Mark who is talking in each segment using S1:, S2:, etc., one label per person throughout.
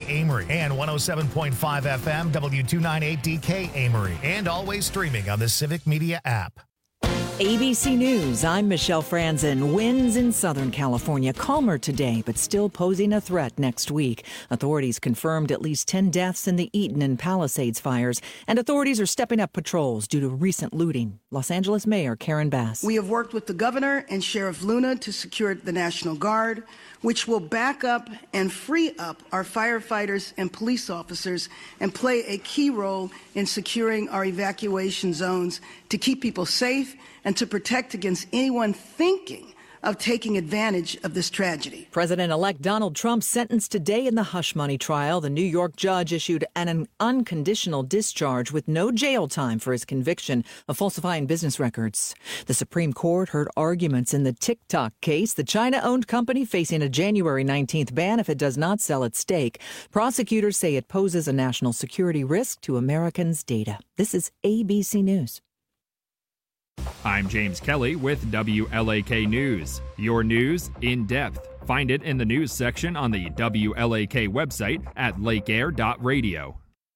S1: Amory and 107.5 FM W298DK Amory, and always streaming on the Civic Media app.
S2: ABC News, I'm Michelle Franzen. Winds in Southern California calmer today, but still posing a threat next week. Authorities confirmed at least 10 deaths in the Eaton and Palisades fires, and authorities are stepping up patrols due to recent looting. Los Angeles Mayor Karen Bass.
S3: We have worked with the governor and Sheriff Luna to secure the National Guard, which will back up and free up our firefighters and police officers and play a key role in securing our evacuation zones to keep people safe and to protect against anyone thinking of taking advantage of this tragedy.
S2: President-elect Donald Trump sentenced today in the hush money trial. The New York judge issued an unconditional discharge with no jail time for his conviction of falsifying business records. The Supreme Court heard arguments in the TikTok case, the China-owned company facing a January 19th ban if it does not sell its stake. Prosecutors say it poses a national security risk to Americans' data. This is ABC News.
S4: I'm James Kelly with WLAK News. Your news in depth. Find it in the news section on the WLAK website at lakeair.radio.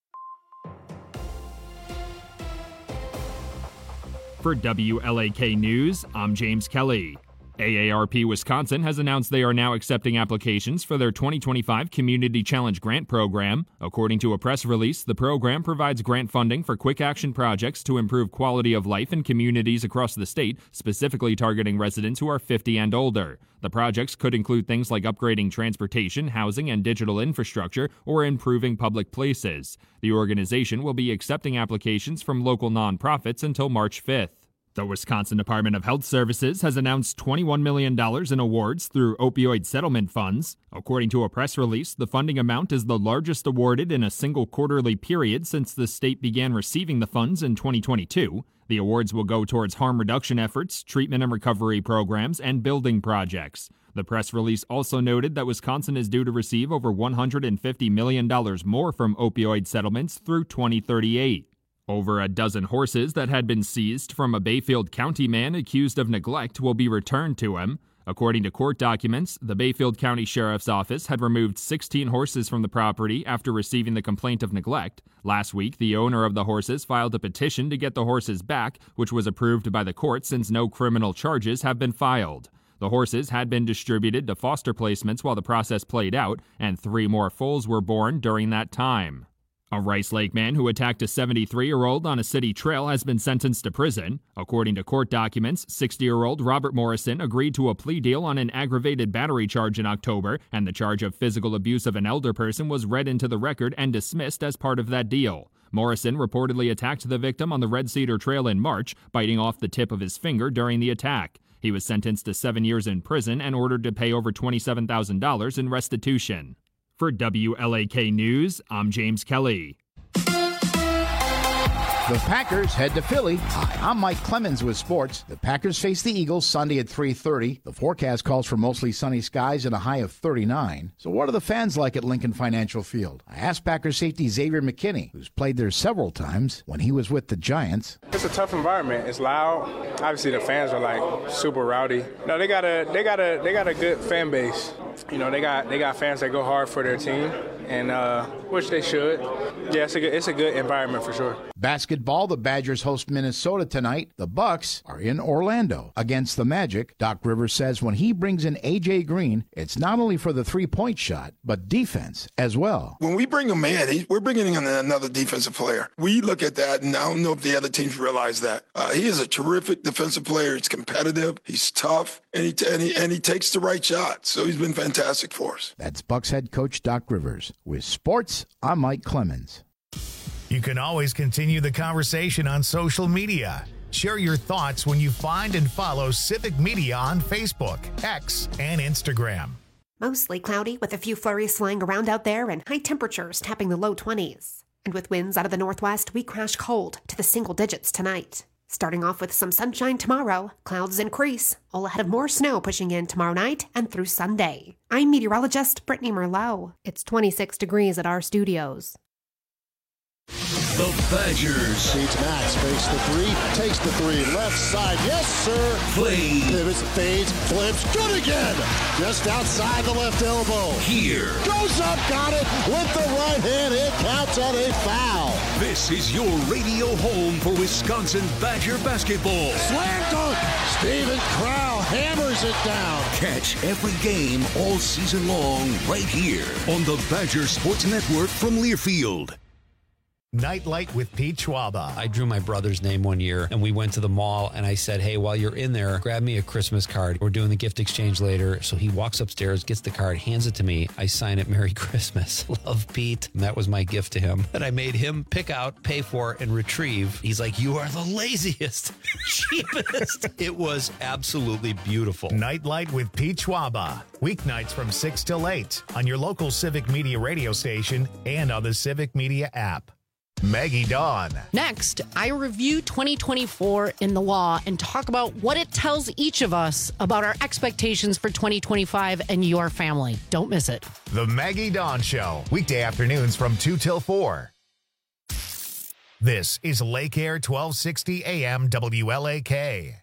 S4: For WLAK News, I'm James Kelly. AARP Wisconsin has announced they are now accepting applications for their 2025 Community Challenge Grant Program. According to a press release, the program provides grant funding for quick action projects to improve quality of life in communities across the state, specifically targeting residents who are 50 and older. The projects could include things like upgrading transportation, housing, and digital infrastructure, or improving public places. The organization will be accepting applications from local nonprofits until March 5th. The Wisconsin Department of Health Services has announced $21 million in awards through opioid settlement funds. According to a press release, the funding amount is the largest awarded in a single quarterly period since the state began receiving the funds in 2022. The awards will go towards harm reduction efforts, treatment and recovery programs, and building projects. The press release also noted that Wisconsin is due to receive over $150 million more from opioid settlements through 2038. Over a dozen horses that had been seized from a Bayfield County man accused of neglect will be returned to him. According to court documents, the Bayfield County Sheriff's Office had removed 16 horses from the property after receiving the complaint of neglect. Last week, the owner of the horses filed a petition to get the horses back, which was approved by the court since no criminal charges have been filed. The horses had been distributed to foster placements while the process played out, and 3 more foals were born during that time. A Rice Lake man who attacked a 73-year-old on a city trail has been sentenced to prison. According to court documents, 60-year-old Robert Morrison agreed to a plea deal on an aggravated battery charge in October, and the charge of physical abuse of an elder person was read into the record and dismissed as part of that deal. Morrison reportedly attacked the victim on the Red Cedar Trail in March, biting off the tip of his finger during the attack. He was sentenced to 7 years in prison and ordered to pay over $27,000 in restitution. For WLAK News, I'm James Kelly.
S5: The Packers head to Philly. Hi, I'm Mike Clemens with sports. The Packers face the Eagles Sunday at 3:30. The forecast calls for mostly sunny skies and a high of 39. So what are the fans like at Lincoln Financial Field? I asked Packers safety Xavier McKinney, who's played there several times when he was with the Giants.
S6: It's a tough environment. It's loud. Obviously, the fans are like super rowdy. No, they got a good fan base. You know, they got fans that go hard for their team, and which they should. Yeah, it's a good environment for sure.
S5: Basketball, the Badgers host Minnesota tonight. The Bucks are in Orlando against the Magic. Doc Rivers says when he brings in A.J. Green, it's not only for the three-point shot, but defense as well.
S7: When we bring him in, we're bringing in another defensive player. We look at that, and I don't know if the other teams realize that. He is a terrific defensive player. He's competitive, he's tough, and he takes the right shot. So he's been fantastic for us.
S5: That's Bucks head coach Doc Rivers. With sports, I'm Mike Clemens.
S1: You can always continue the conversation on social media. Share your thoughts when you find and follow Civic Media on Facebook, X, and Instagram.
S8: Mostly cloudy with a few flurries flying around out there and high temperatures tapping the low 20s. And with winds out of the northwest, we crash cold to the single digits tonight. Starting off with some sunshine tomorrow, clouds increase, all ahead of more snow pushing in tomorrow night and through Sunday. I'm meteorologist Brittany Merlot. It's 26 degrees at our studios.
S9: The Badgers.
S10: Feeds Max, fakes the three, takes the three, left side, yes sir.
S9: Play.
S10: Pivots, fades, flips, good again. Just outside the left elbow.
S9: Here.
S10: Goes up, got it, with the right hand. It counts on a foul.
S9: This is your radio home for Wisconsin Badger basketball.
S10: Slam dunk. Steven Crowl hammers it down.
S9: Catch every game all season long right here on the Badger Sports Network from Learfield.
S1: Nightlight with Pete Schwaba.
S11: I drew my brother's name one year, and we went to the mall, and I said, hey, while you're in there, grab me a Christmas card. We're doing the gift exchange later. So he walks upstairs, gets the card, hands it to me. I sign it, Merry Christmas. Love, Pete. And that was my gift to him. And I made him pick out, pay for, and retrieve. He's like, you are the laziest, cheapest. It was absolutely beautiful.
S1: Nightlight with Pete Schwaba. Weeknights from 6 till 8 on your local Civic Media radio station and on the Civic Media app. Maggie Dawn.
S12: Next, I review 2024 in the law and talk about what it tells each of us about our expectations for 2025 and your family. Don't miss it.
S1: The Maggie Dawn Show. Weekday afternoons from 2 till 4. This is Lake Air 1260 AM WLAK.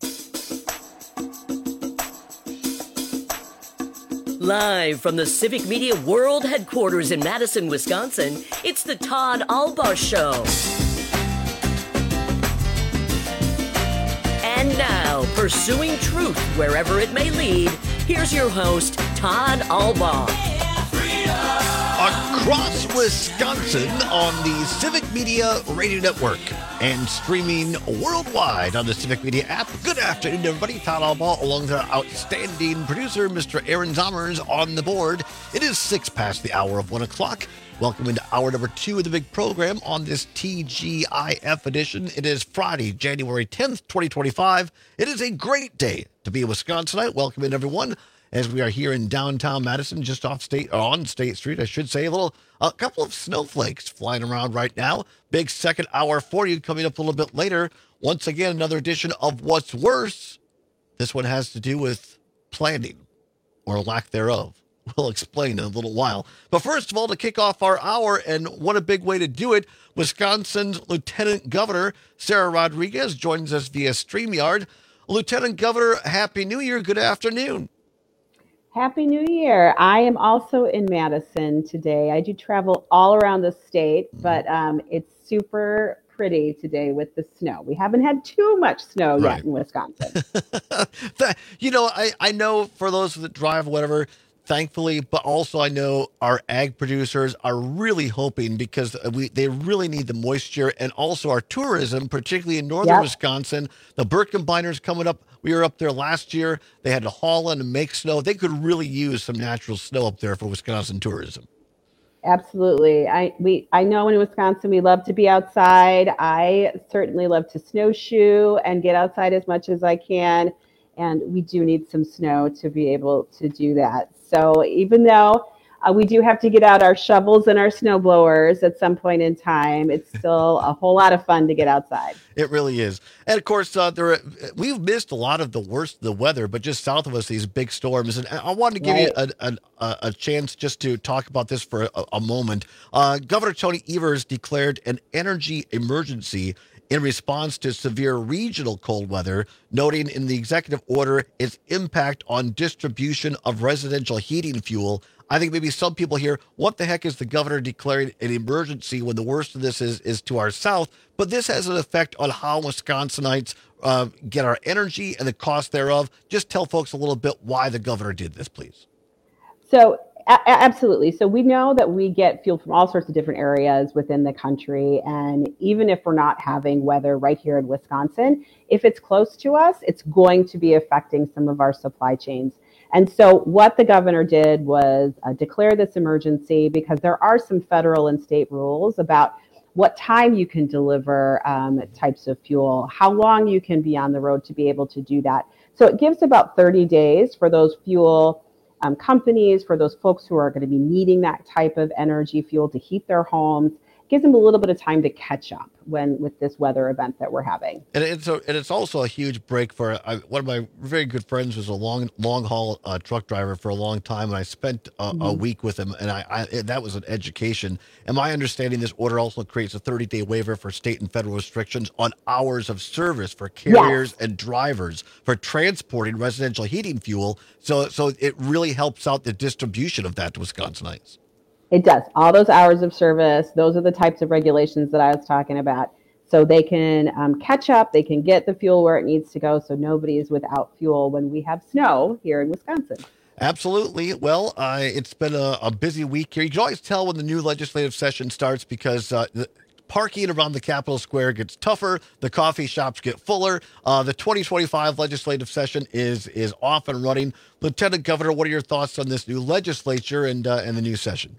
S13: Live from the Civic Media World Headquarters in Madison, Wisconsin, it's the Todd Albaugh Show. And now, pursuing truth wherever it may lead, here's your host, Todd Albaugh.
S14: Across Wisconsin on the Civic Media Radio Network and streaming worldwide on the Civic Media app. Good afternoon, everybody. Todd Albaugh along with our outstanding producer, Mr. Aaron Zommers, on the board. It is 6 past the hour of 1 o'clock. Welcome into hour number 2 of the big program on this TGIF edition. It is Friday, January 10th, 2025. It is a great day to be a Wisconsinite. Welcome in, everyone, as we are here in downtown Madison, just on State Street, I should say. A couple of snowflakes flying around right now. Big second hour for you coming up a little bit later. Once again, another edition of What's Worse. This one has to do with planning, or lack thereof. We'll explain in a little while. But first of all, to kick off our hour, and what a big way to do it, Wisconsin's Lieutenant Governor Sarah Rodriguez joins us via StreamYard. Lieutenant Governor, Happy New Year. Good afternoon.
S15: Happy New Year. I am also in Madison today. I do travel all around the state, but it's super pretty today with the snow. We haven't had too much snow yet in Wisconsin.
S14: I know for those that drive, whatever, thankfully, but also I know our ag producers are really hoping, because they really need the moisture, and also our tourism, particularly in northern Wisconsin. The Birkenbinders coming up. We were up there last year. They had to haul in and make snow. They could really use some natural snow up there for Wisconsin tourism.
S15: Absolutely. I know in Wisconsin we love to be outside. I certainly love to snowshoe and get outside as much as I can. And we do need some snow to be able to do that. So even though we do have to get out our shovels and our snow blowers at some point in time, it's still a whole lot of fun to get outside.
S14: It really is. And of course, we've missed a lot of the weather, but just south of us, these big storms. And I wanted to give you a chance just to talk about this for a moment. Governor Tony Evers declared an energy emergency in response to severe regional cold weather, noting in the executive order its impact on distribution of residential heating fuel. I think maybe some people hear, what the heck is the governor declaring an emergency when the worst of this is to our south? But this has an effect on how Wisconsinites get our energy and the cost thereof. Just tell folks a little bit why the governor did this, please.
S15: So absolutely. So we know that we get fuel from all sorts of different areas within the country. And even if we're not having weather right here in Wisconsin, if it's close to us, it's going to be affecting some of our supply chains. And so what the governor did was declare this emergency, because there are some federal and state rules about what time you can deliver types of fuel, how long you can be on the road to be able to do that. So it gives about 30 days for those fuel companies, for those folks who are going to be needing that type of energy fuel to heat their homes. Gives them a little bit of time to catch up with this weather event that we're having. And
S14: it's also a huge break for one of my very good friends was a long haul truck driver for a long time, and I spent a week with him, and I that was an education. And my understanding, this order also creates a 30-day waiver for state and federal restrictions on hours of service for carriers and drivers for transporting residential heating fuel. So it really helps out the distribution of that to Wisconsinites.
S15: It does. All those hours of service, those are the types of regulations that I was talking about. So they can catch up, they can get the fuel where it needs to go, so nobody is without fuel when we have snow here in Wisconsin.
S14: Absolutely. Well, it's been a busy week here. You can always tell when the new legislative session starts because the parking around the Capitol Square gets tougher. The coffee shops get fuller. The 2025 legislative session is off and running. Lieutenant Governor, what are your thoughts on this new legislature and the new session?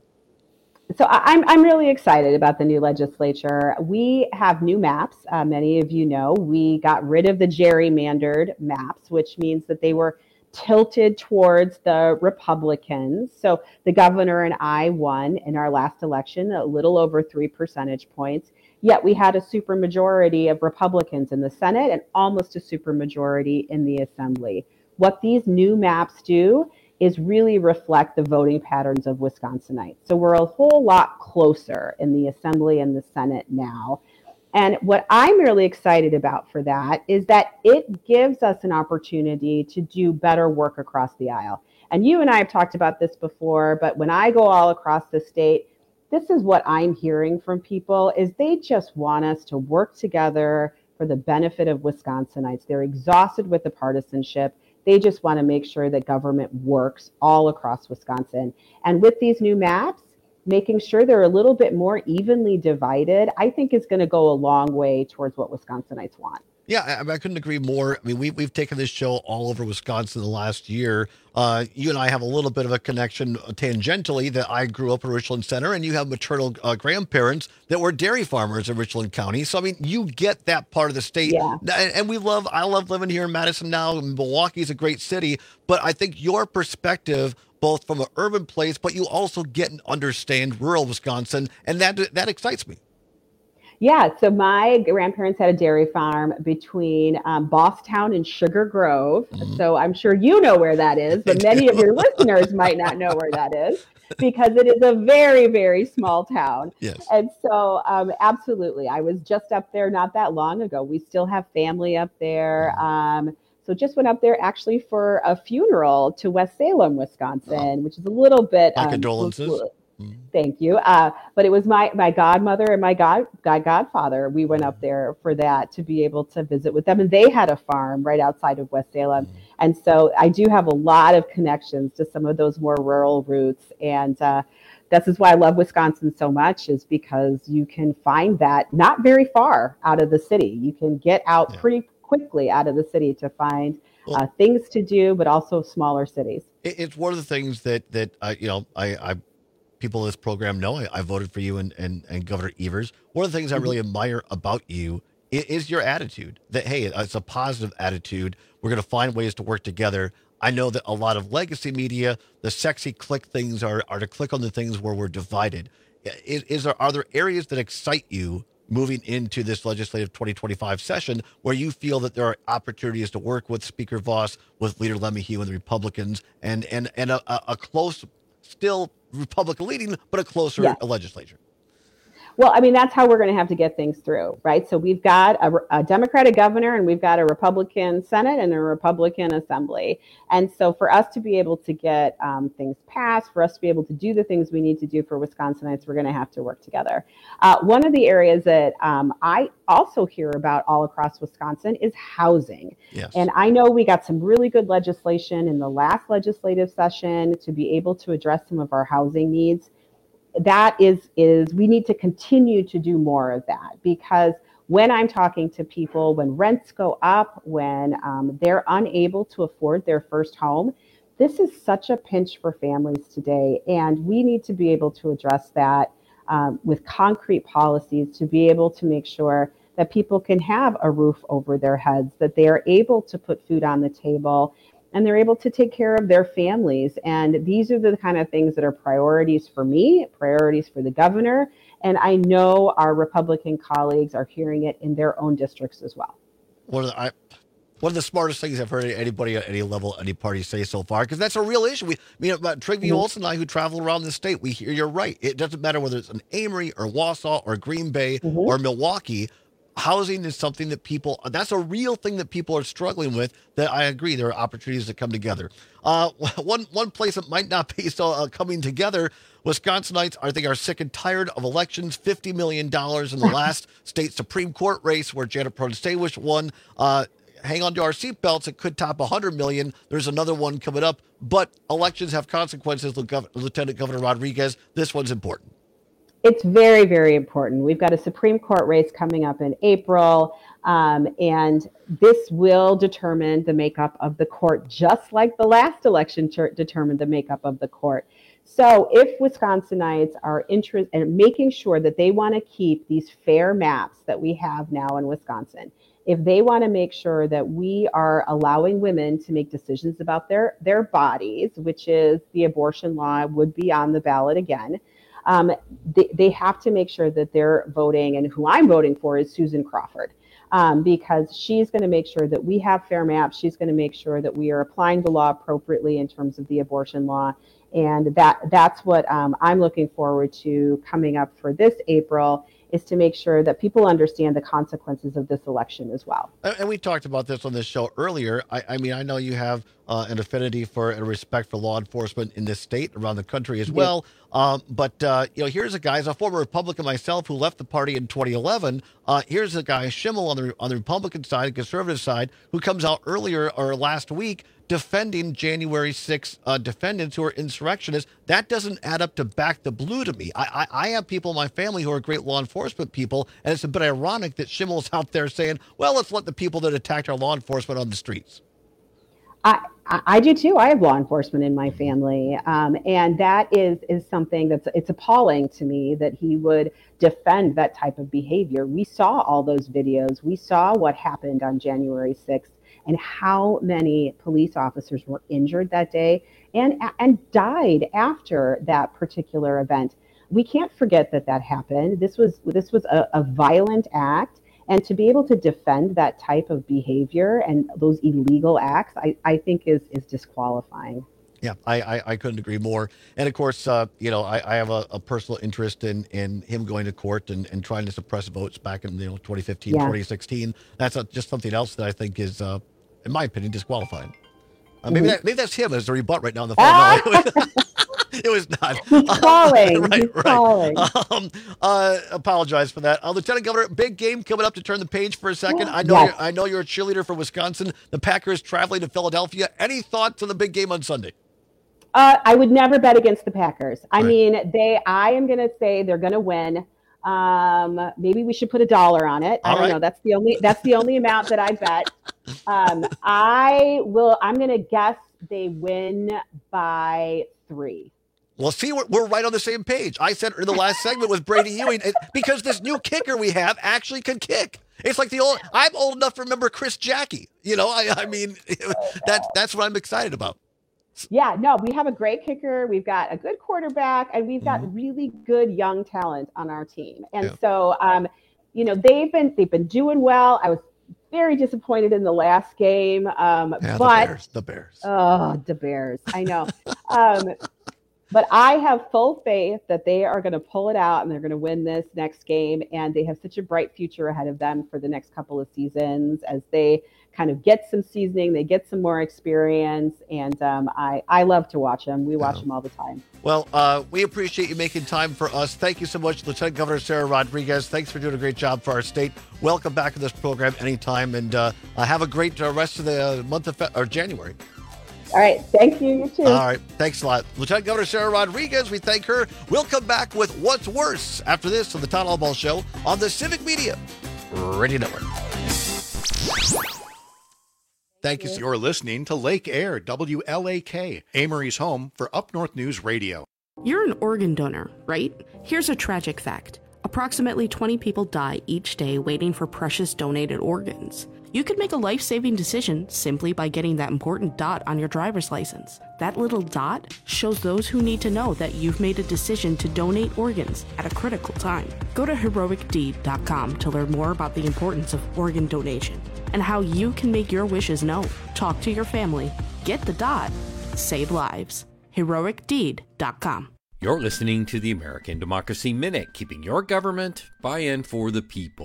S15: So I'm really excited about the new legislature. We have new maps. Many of you know we got rid of the gerrymandered maps, which means that they were tilted towards the Republicans. So the governor and I won in our last election, a little over 3 percentage points. Yet we had a supermajority of Republicans in the Senate and almost a supermajority in the Assembly. What these new maps do is really reflect the voting patterns of Wisconsinites. So we're a whole lot closer in the Assembly and the Senate now. And what I'm really excited about for that is that it gives us an opportunity to do better work across the aisle. And you and I have talked about this before, but when I go all across the state, this is what I'm hearing from people is they just want us to work together for the benefit of Wisconsinites. They're exhausted with the partisanship. They just want to make sure that government works all across Wisconsin. And with these new maps, making sure they're a little bit more evenly divided, I think is going to go a long way towards what Wisconsinites want.
S14: Yeah, I couldn't agree more. I mean, we've taken this show all over Wisconsin the last year. You and I have a little bit of a connection tangentially that I grew up in Richland Center, and you have maternal grandparents that were dairy farmers in Richland County. So, I mean, you get that part of the state.
S15: Yeah.
S14: And I love living here in Madison now. Milwaukee's a great city. But I think your perspective, both from an urban place, but you also get and understand rural Wisconsin, and that excites me.
S15: Yeah, so my grandparents had a dairy farm between Bosstown and Sugar Grove. Mm-hmm. So I'm sure you know where that is, but many of your listeners might not know where that is because it is a very, very small town.
S14: Yes.
S15: And so absolutely, I was just up there not that long ago. We still have family up there. So just went up there actually for a funeral to West Salem, Wisconsin, which is a little bit...
S14: My condolences.
S15: Thank you. But it was my godmother and my godfather. We went up there for that to be able to visit with them. And they had a farm right outside of West Salem. And so I do have a lot of connections to some of those more rural roots. And this is why I love Wisconsin so much, is because you can find that not very far out of the city. You can get out pretty quickly out of the city to find things to do, but also smaller cities.
S14: It's one of the things that I people in this program know. I voted for you and Governor Evers. One of the things I really admire about you is your attitude, that, hey, it's a positive attitude. We're going to find ways to work together. I know that a lot of legacy media, the sexy click things are to click on the things where we're divided. Are there areas that excite you moving into this legislative 2025 session where you feel that there are opportunities to work with Speaker Vos, with Leader LeMahieu and the Republicans, and a close, still Republican leading, but a closer legislature?
S15: Well, I mean, that's how we're going to have to get things through, right? So we've got a Democratic governor and we've got a Republican Senate and a Republican Assembly. And so for us to be able to get things passed, for us to be able to do the things we need to do for Wisconsinites, we're going to have to work together. One of the areas that I also hear about all across Wisconsin is housing.
S14: Yes.
S15: And I know we got some really good legislation in the last legislative session to be able to address some of our housing needs. That is we need to continue to do more of that, because when I'm talking to people, when rents go up, when they're unable to afford their first home, this is such a pinch for families today. And we need to be able to address that with concrete policies to be able to make sure that people can have a roof over their heads, that they are able to put food on the table, and they're able to take care of their families. And these are the kind of things that are priorities for me, priorities for the governor. And I know our Republican colleagues are hearing it in their own districts as well.
S14: One of the smartest things I've heard anybody at any level, any party say so far, because that's a real issue. Trygve Olson and I, who travel around the state, we hear you're right. It doesn't matter whether it's an Amory or Wausau or Green Bay or Milwaukee. housing is something that that's a real thing that people are struggling with, that I agree there are opportunities to come together. One place that might not be coming together, Wisconsinites, I think, are sick and tired of elections. $50 million in the last state Supreme Court race where Janet Protasewicz won. Hang on to our seatbelts. It could top $100 million. There's another one coming up, but elections have consequences. Lieutenant Governor Rodriguez, this one's important.
S15: It's very, very important. We've got a Supreme Court race coming up in April, and this will determine the makeup of the court, just like the last election determined the makeup of the court. So if Wisconsinites are interested in making sure that they want to keep these fair maps that we have now in Wisconsin, if they want to make sure that we are allowing women to make decisions about their bodies, which is the abortion law would be on the ballot again, they have to make sure that they're voting, and who I'm voting for is Susan Crawford, because she's going to make sure that we have fair maps. She's going to make sure that we are applying the law appropriately in terms of the abortion law. And that's what I'm looking forward to coming up for this April, is to make sure that people understand the consequences of this election as well.
S14: And we talked about this on this show earlier. I mean, I know you have an affinity for and respect for law enforcement in this state, around the country as well. But here's a guy, as a former Republican myself who left the party in 2011. Here's a guy, Schimmel, on the Republican side, conservative side, who comes out earlier or last week defending January 6th defendants who are insurrectionists. That doesn't add up to back the blue to me. I have people in my family who are great law enforcement people, and it's a bit ironic that Schimmel's out there saying, well, let's let the people that attacked our law enforcement on the streets.
S15: I do too. I have law enforcement in my family, and that is something it's appalling to me that he would defend that type of behavior. We saw all those videos. We saw what happened on January 6th and how many police officers were injured that day and died after that particular event. We can't forget that happened. This was a violent act. And to be able to defend that type of behavior and those illegal acts, I think is disqualifying.
S14: Yeah, I couldn't agree more. And of course, I have a personal interest in him going to court and trying to suppress votes back in 2015, 2016. That's just something else that I think is, in my opinion, disqualifying. Maybe that's him as a rebut right now on the phone. It was not.
S15: He's calling. He's calling.
S14: Apologize for that. Lieutenant Governor, big game coming up to turn the page for a second. I know you're a cheerleader for Wisconsin. The Packers traveling to Philadelphia. Any thoughts on the big game on Sunday?
S15: I would never bet against the Packers. I mean, I am going to say they're going to win. Maybe we should put $1 on it. I don't know. That's the only amount that I bet. I'm going to guess they win by 3.
S14: Well, see, we're right on the same page. I said in the last segment with Brady Ewing, because this new kicker we have actually can kick. It's like I'm old enough to remember Chris Jackie. I mean, that's what I'm excited about.
S15: Yeah, no, we have a great kicker. We've got a good quarterback, and we've got really good young talent on our team. And so, they've been doing well. I was very disappointed in the last game. But
S14: the Bears.
S15: Oh, the Bears. I know. But I have full faith that they are going to pull it out and they're going to win this next game. And they have such a bright future ahead of them for the next couple of seasons as they kind of get some seasoning, they get some more experience. And I love to watch them. We watch them all the time.
S14: Well, we appreciate you making time for us. Thank you so much, Lieutenant Governor Sarah Rodriguez. Thanks for doing a great job for our state. Welcome back to this program anytime. And have a great rest of the month of January.
S15: All right. Thank you. You too.
S14: All right. Thanks a lot. Lieutenant Governor Sarah Rodriguez, we thank her. We'll come back with What's Worse after this on the Todd Albaugh Show on the Civic Media Radio Network.
S16: Thank you. You're listening to Lake Air, WLAK, Amory's home for Up North News Radio.
S17: You're an organ donor, right? Here's a tragic fact. Approximately 20 people die each day waiting for precious donated organs. You could make a life-saving decision simply by getting that important dot on your driver's license. That little dot shows those who need to know that you've made a decision to donate organs at a critical time. Go to heroicdeed.com to learn more about the importance of organ donation and how you can make your wishes known. Talk to your family. Get the dot. Save lives. heroicdeed.com.
S18: You're listening to the American Democracy Minute, keeping your government by and for the people.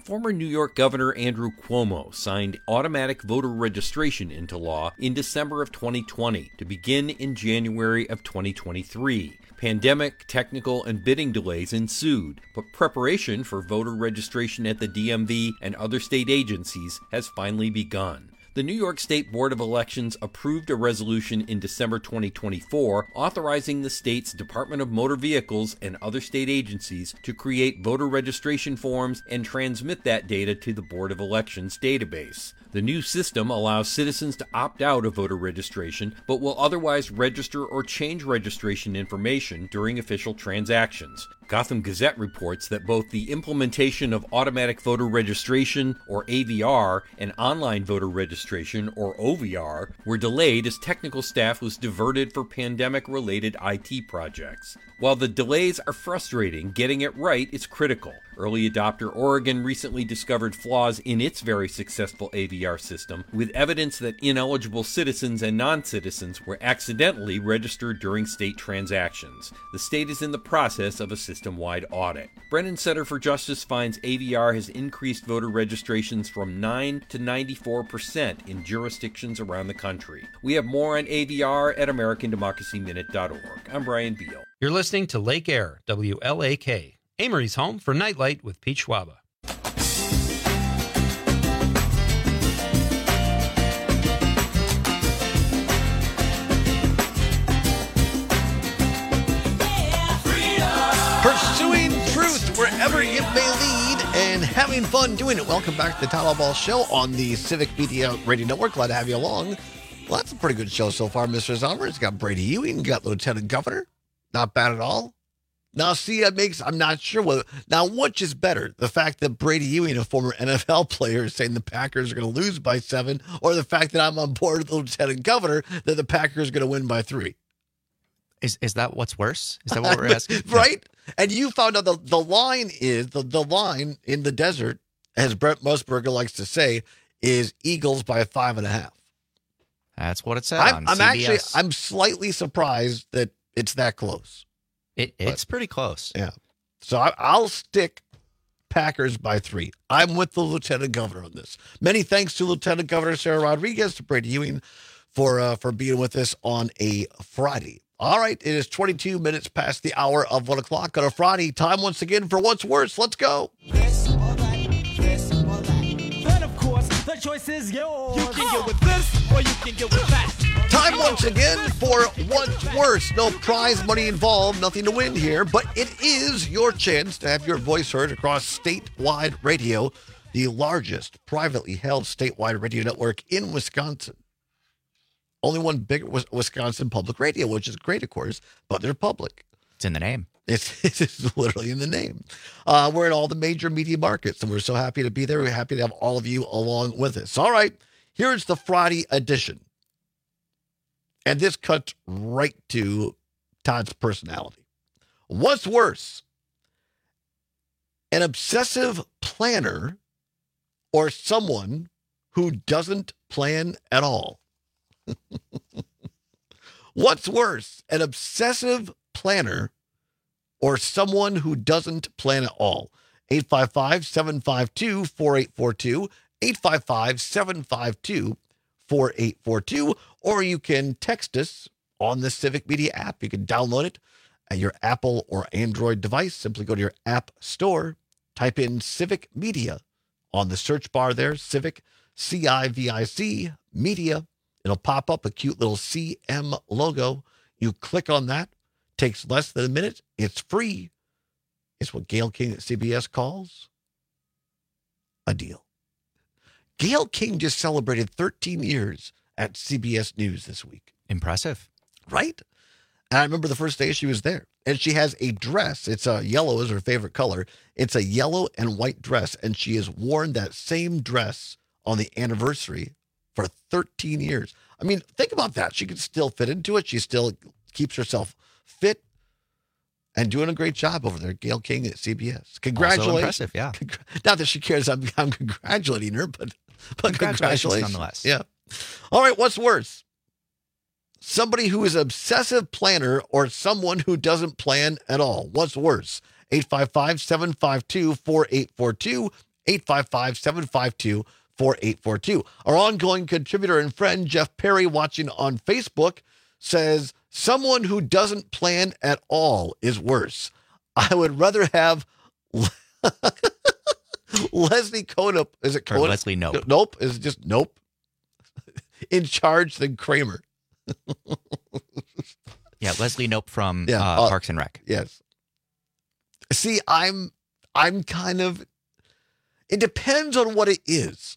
S18: Former New York Governor Andrew Cuomo signed automatic voter registration into law in December of 2020 to begin in January of 2023. Pandemic, technical, and bidding delays ensued, but preparation for voter registration at the DMV and other state agencies has finally begun. The New York State Board of Elections approved a resolution in December 2024 authorizing the state's Department of Motor Vehicles and other state agencies to create voter registration forms and transmit that data to the Board of Elections database. The new system allows citizens to opt out of voter registration, but will otherwise register or change registration information during official transactions. Gotham Gazette reports that both the implementation of automatic voter registration, or AVR, and online voter registration, or OVR, were delayed as technical staff was diverted for pandemic-related IT projects. While the delays are frustrating, getting it right is critical. Early adopter Oregon recently discovered flaws in its very successful AVR system, with evidence that ineligible citizens and non-citizens were accidentally registered during state transactions. The state is in the process of a system-wide audit. Brennan Center for Justice finds AVR has increased voter registrations from 9 to 94% in jurisdictions around the country. We have more on AVR at AmericanDemocracyMinute.org. I'm Brian Beal.
S11: You're listening to Lake Air, WLAK, Amory's home for Nightlight with Pete Schwaba.
S14: Pursuing truth wherever it may lead and having fun doing it. Welcome back to the Tyler Ball Show on the Civic Media Radio Network. Glad to have you along. Well, that's a pretty good show so far, Mr. Zommer. It's got Brady Ewing, got Lieutenant Governor. Not bad at all. Now, see, I'm not sure whether, now which is better, the fact that Brady Ewing, a former NFL player, is saying the Packers are going to lose by 7, or the fact that I'm on board with the Lieutenant Governor that the Packers are going to win by 3.
S19: Is that what's worse? Is that what we're asking?
S14: Right? And you found out the line is, the line in the desert, as Brent Musburger likes to say, is Eagles by 5.5.
S19: That's what it said on CBS.
S14: I'm slightly surprised that it's that close.
S19: It's pretty close.
S14: Yeah. So I'll stick Packers by 3. I'm with the Lieutenant Governor on this. Many thanks to Lieutenant Governor Sarah Rodriguez, to Brady Ewing for being with us on a Friday. All right, it is 22 minutes past the hour of 1 o'clock on a Friday. Time once again for What's Worse. Let's go.
S20: This or that, this or that. Then, of course, the choice is yours. You can get with this or you can get with that.
S14: Time once again for What's Worse. No prize money involved, nothing to win here, but it is your chance to have your voice heard across statewide radio, the largest privately held statewide radio network in Wisconsin. Only one big Wisconsin public radio, which is great, of course, but they're public.
S19: It's in the name.
S14: It's literally in the name. We're in all the major media markets, and we're so happy to be there. We're happy to have all of you along with us. All right, here's the Friday edition. And this cuts right to Todd's personality. What's worse, an obsessive planner or someone who doesn't plan at all? What's worse, an obsessive planner or someone who doesn't plan at all? 855-752-4842, 855-752-4842, or you can text us on the Civic Media app. You can download it at your Apple or Android device. Simply go to your app store, type in Civic Media on the search bar there, Civic, C-I-V-I-C, Media. It'll pop up a cute little CM logo. You click on that. Takes less than a minute. It's free. It's what Gayle King at CBS calls a deal. Gayle King just celebrated 13 years at CBS News this week.
S19: Impressive.
S14: Right? And I remember the first day she was there. And she has a dress. It's a yellow is her favorite color. It's a yellow and white dress. And she has worn that same dress on the anniversary for 13 years. I mean, think about that. She can still fit into it. She still keeps herself fit and doing a great job over there. Gayle King at CBS. Congratulations.
S19: Also impressive, yeah.
S14: Not that she cares I'm congratulating her, but congratulations
S19: nonetheless.
S14: Yeah. All right, what's worse? Somebody who is an obsessive planner or someone who doesn't plan at all? What's worse? 855-752-4842, 855-752-4842. Our ongoing contributor and friend, Jeff Perry, watching on Facebook, says, someone who doesn't plan at all is worse. I would rather have Leslie Knope. Is it Knope?
S19: Leslie Knope.
S14: Nope. Is it just Knope? In charge than Kramer.
S19: Yeah, Leslie Knope from Parks and Rec.
S14: Yes. See, I'm kind of, it depends on what it is.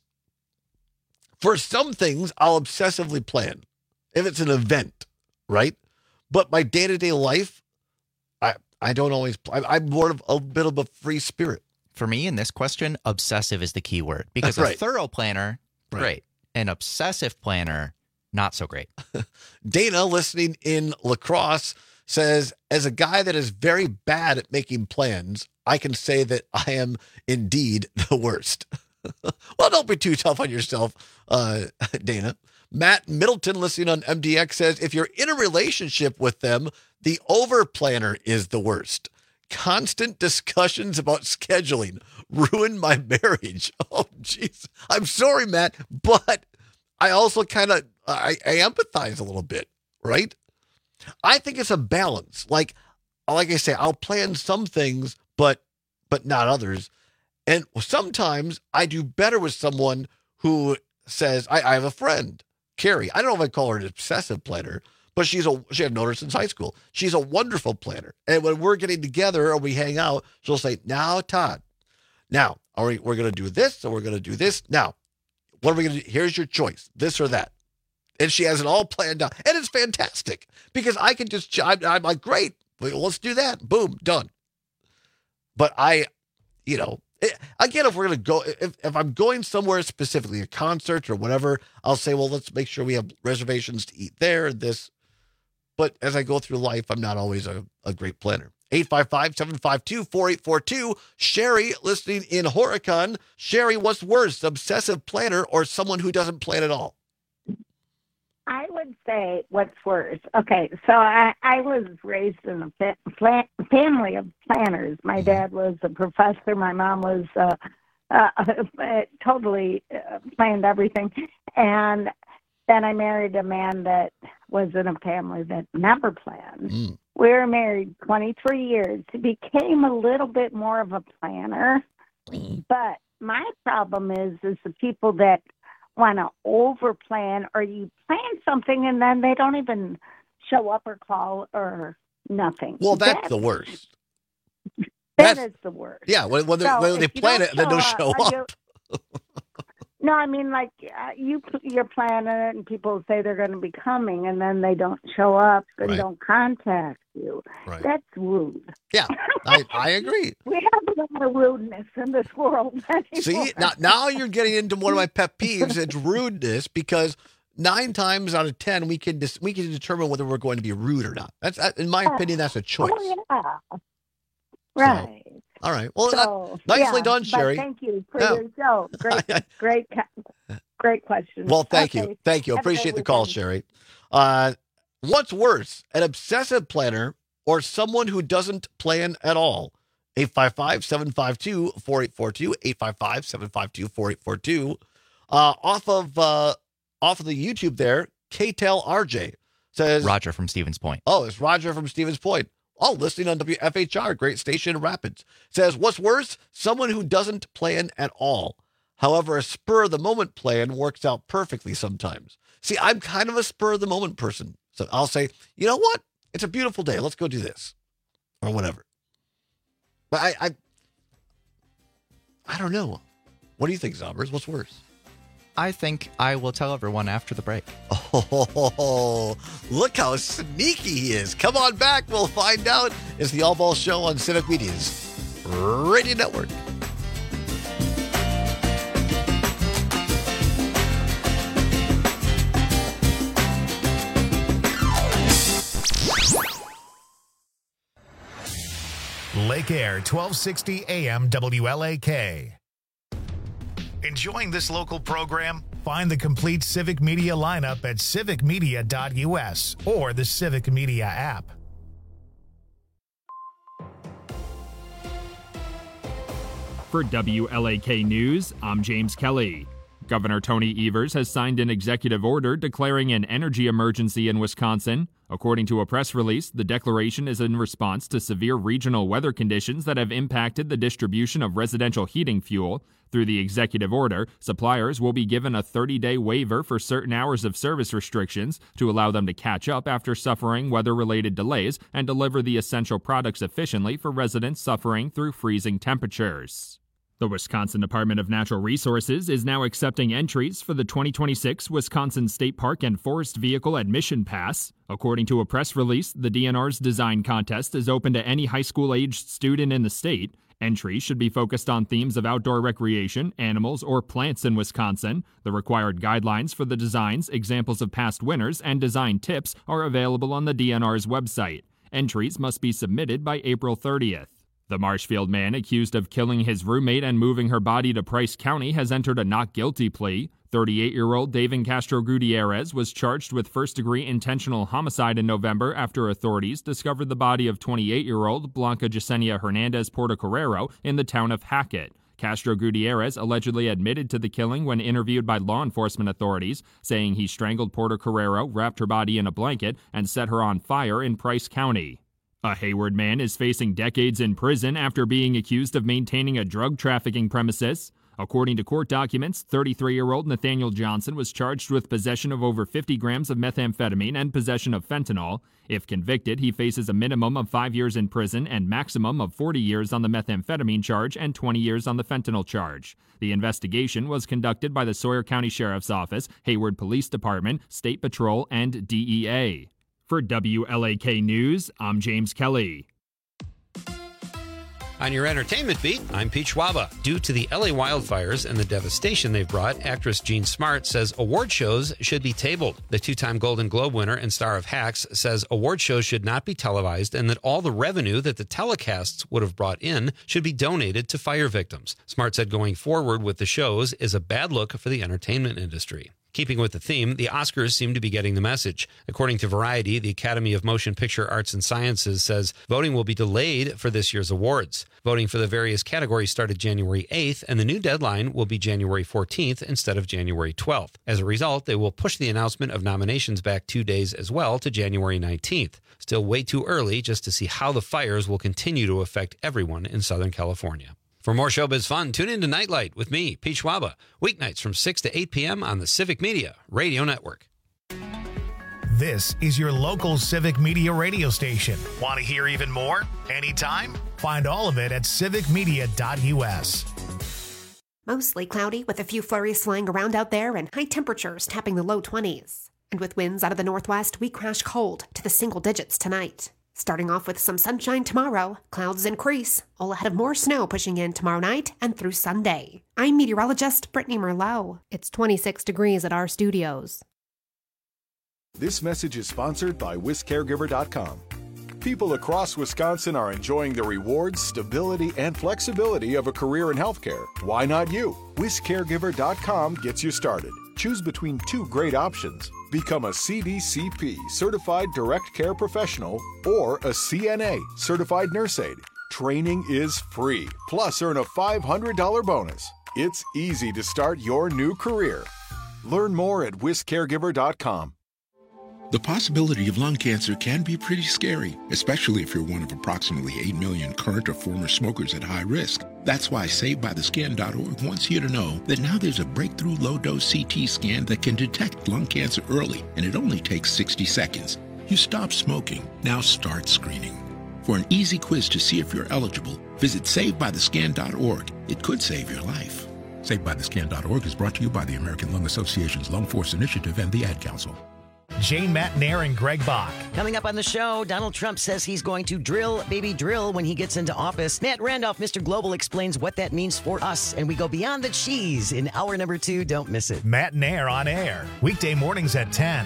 S14: For some things, I'll obsessively plan. If it's an event, right? But my day-to-day life, I don't always, I'm more of a bit of a free spirit.
S19: For me, in this question, obsessive is the key word. Because a thorough planner, great. An obsessive planner, not so great.
S14: Dana, listening in La Crosse, says, as a guy that is very bad at making plans, I can say that I am indeed the worst. Well, don't be too tough on yourself, Dana. Matt Middleton, listening on MDX, says, if you're in a relationship with them, the over-planner is the worst. Constant discussions about scheduling ruined my marriage. Oh, jeez. I'm sorry, Matt, but I also kind of, I empathize a little bit, right? I think it's a balance. Like I say, I'll plan some things, but not others. And sometimes I do better with someone who says, I have a friend, Carrie. I don't know if I call her an obsessive planner, but she I've known her since high school. She's a wonderful planner. And when we're getting together or we hang out, she'll say, now, Todd, now, we're going to do this, and we're going to do this. Now, what are we going to do? Here's your choice, this or that. And she has it all planned out. And it's fantastic because I can just, I'm like, great, let's do that. Boom, done. But again, if we're going to go, if I'm going somewhere specifically, a concert or whatever, I'll say, well, let's make sure we have reservations to eat there, this. But as I go through life, I'm not always a great planner. 855-752-4842. Sherry, listening in Horicon. Sherry, what's worse, obsessive planner or someone who doesn't plan at all?
S21: I would say what's worse. Okay, so I was raised in a family of planners. My dad was a professor. My mom was totally planned everything. And then I married a man that was in a family that never planned. We were married 23 years. He became a little bit more of a planner. But my problem is the people that want to over-plan, or you plan something and then they don't even show up or call or nothing.
S14: Well, that's the worst.
S21: That is the worst.
S14: Yeah, when they plan it and then don't show up.
S21: No, I mean, like, you're planning it and people say they're going to be coming and then they don't show up and don't contact you.
S14: Right.
S21: That's rude.
S14: Yeah, I agree.
S21: We have a lot of rudeness in this world anymore.
S14: See, now you're getting into one of my pet peeves. It's rudeness, because 9 times out of 10 we can determine whether we're going to be rude or not. That's, in my opinion, that's a choice.
S21: Oh, yeah. Right.
S14: So, all right. Well, nicely done, Sherry.
S21: Thank you for your show. Great question.
S14: Well, thank you. Thank you. Appreciate the call, Sherry. What's worse, an obsessive planner or someone who doesn't plan at all? 855-752-4842. 855-752-4842. Off of the YouTube there, KTEL RJ says
S19: Roger from Stevens Point.
S14: Oh, it's Roger from Stevens Point. Oh, listening on WFHR, great station in Rapids. Says, what's worse? Someone who doesn't plan at all. However, a spur-of-the-moment plan works out perfectly sometimes. See, I'm kind of a spur-of-the-moment person. So I'll say, you know what? It's a beautiful day. Let's go do this. Or whatever. But I don't know. What do you think, Zombers? What's worse?
S19: I think I will tell everyone after the break.
S14: Oh, look how sneaky he is. Come on back. We'll find out. It's the All Ball Show on Civic Media's Radio Network.
S1: Lake Air, 1260 AM WLAK. Enjoying this local program? Find the complete Civic Media lineup at civicmedia.us or the Civic Media app.
S4: For WLAK News, I'm James Kelly. Governor Tony Evers has signed an executive order declaring an energy emergency in Wisconsin. According to a press release, the declaration is in response to severe regional weather conditions that have impacted the distribution of residential heating fuel. Through the executive order, suppliers will be given a 30-day waiver for certain hours of service restrictions to allow them to catch up after suffering weather-related delays and deliver the essential products efficiently for residents suffering through freezing temperatures. The Wisconsin Department of Natural Resources is now accepting entries for the 2026 Wisconsin State Park and Forest Vehicle Admission Pass. According to a press release, the DNR's design contest is open to any high school-aged student in the state. Entries should be focused on themes of outdoor recreation, animals, or plants in Wisconsin. The required guidelines for the designs, examples of past winners, and design tips are available on the DNR's website. Entries must be submitted by April 30th. The Marshfield man accused of killing his roommate and moving her body to Price County has entered a not guilty plea. 38-year-old David Castro Gutierrez was charged with first-degree intentional homicide in November after authorities discovered the body of 28-year-old Blanca Yesenia Hernandez Portocarrero in the town of Hackett. Castro Gutierrez allegedly admitted to the killing when interviewed by law enforcement authorities, saying he strangled Portocarrero, wrapped her body in a blanket, and set her on fire in Price County. A Hayward man is facing decades in prison after being accused of maintaining a drug trafficking premises. According to court documents, 33-year-old Nathaniel Johnson was charged with possession of over 50 grams of methamphetamine and possession of fentanyl. If convicted, he faces a minimum of 5 years in prison and maximum of 40 years on the methamphetamine charge and 20 years on the fentanyl charge. The investigation was conducted by the Sawyer County Sheriff's Office, Hayward Police Department, State Patrol, and DEA. For WLAK News, I'm James Kelly.
S11: On your entertainment beat, I'm Pete Schwaba. Due to the LA wildfires and the devastation they've brought, actress Jean Smart says award shows should be tabled. The two-time Golden Globe winner and star of Hacks says award shows should not be televised and that all the revenue that the telecasts would have brought in should be donated to fire victims. Smart said going forward with the shows is a bad look for the entertainment industry. Keeping with the theme, the Oscars seem to be getting the message. According to Variety, the Academy of Motion Picture Arts and Sciences says voting will be delayed for this year's awards. Voting for the various categories started January 8th, and the new deadline will be January 14th instead of January 12th. As a result, they will push the announcement of nominations back 2 days as well to January 19th. Still way too early just to see how the fires will continue to affect everyone in Southern California. For more showbiz fun, tune in to Nightlight with me, Pete Schwaba, weeknights from 6 to 8 p.m. on the Civic Media Radio Network.
S1: This is your local Civic Media radio station. Want to hear even more? Anytime? Find all of it at civicmedia.us.
S8: Mostly cloudy with a few flurries flying around out there and high temperatures tapping the low 20s. And with winds out of the northwest, we crash cold to the single digits tonight. Starting off with some sunshine tomorrow, clouds increase, all ahead of more snow pushing in tomorrow night and through Sunday. I'm meteorologist Brittany Merlot. It's 26 degrees at our studios.
S3: This message is sponsored by WisCaregiver.com. People across Wisconsin are enjoying the rewards, stability, and flexibility of a career in healthcare. Why not you? WisCaregiver.com gets you started. Choose between two great options. Become a CDCP, Certified Direct Care Professional, or a CNA, Certified Nurse Aide. Training is free, plus earn a $500 bonus. It's easy to start your new career. Learn more at WisCaregiver.com.
S22: The possibility of lung cancer can be pretty scary, especially if you're one of approximately 8 million current or former smokers at high risk. That's why SaveByTheScan.org wants you to know that now there's a breakthrough low-dose CT scan that can detect lung cancer early, and it only takes 60 seconds. You stop smoking, now start screening. For an easy quiz to see if you're eligible, visit SaveByTheScan.org. It could save your life. SaveByTheScan.org is brought to you by the American Lung Association's Lung Force Initiative and the Ad Council.
S1: Jane Matnair and Greg Bach.
S23: Coming up on the show, Donald Trump says he's going to drill, baby, drill when he gets into office. Matt Randolph, Mr. Global, explains what that means for us, and we go beyond the cheese in hour number 2. Don't miss it.
S1: Matnair on air, weekday mornings at 10.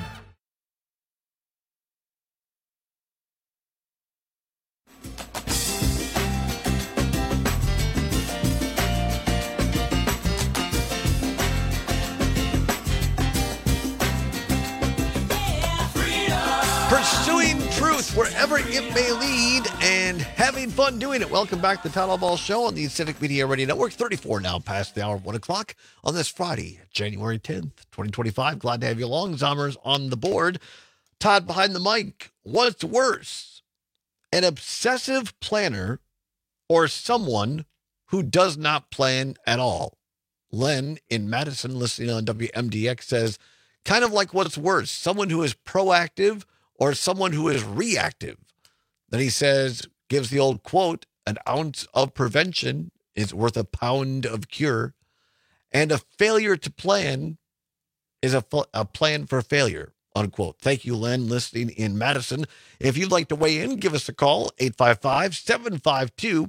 S14: Pursuing truth coast, wherever it may lead, and having fun doing it. Welcome back to the Todd Albaugh Show on the Civic Media Radio Network. 34 now past the hour of 1 o'clock on this Friday, January 10th, 2025. Glad to have you along. Zommers on the board. Todd behind the mic. What's worse, an obsessive planner or someone who does not plan at all? Len in Madison, listening on WMDX, says, kind of like what's worse, someone who is proactive or someone who is reactive. Then he says, gives the old quote, an ounce of prevention is worth a pound of cure. And a failure to plan is a plan for failure, unquote. Thank you, Len, listening in Madison. If you'd like to weigh in, give us a call, 855-752-4842,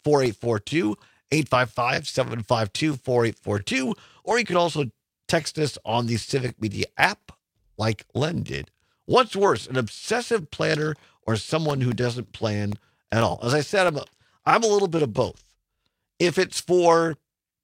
S14: 855-752-4842, or you can also text us on the Civic Media app like Len did. What's worse, an obsessive planner or someone who doesn't plan at all? As I said, I'm a little bit of both. If it's for,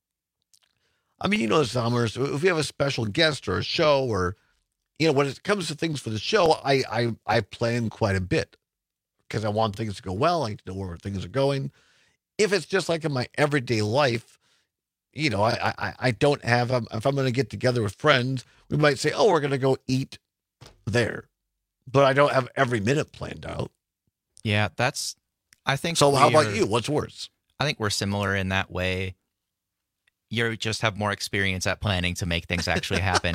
S14: Zommers, if we have a special guest or a show or, when it comes to things for the show, I plan quite a bit because I want things to go well. I like to know where things are going. If it's just like in my everyday life, I don't have, if I'm going to get together with friends, we might say, we're going to go eat there. But I don't have every minute planned out.
S19: Yeah, I think.
S14: So how about you? What's worse?
S19: I think we're similar in that way. You just have more experience at planning to make things actually happen.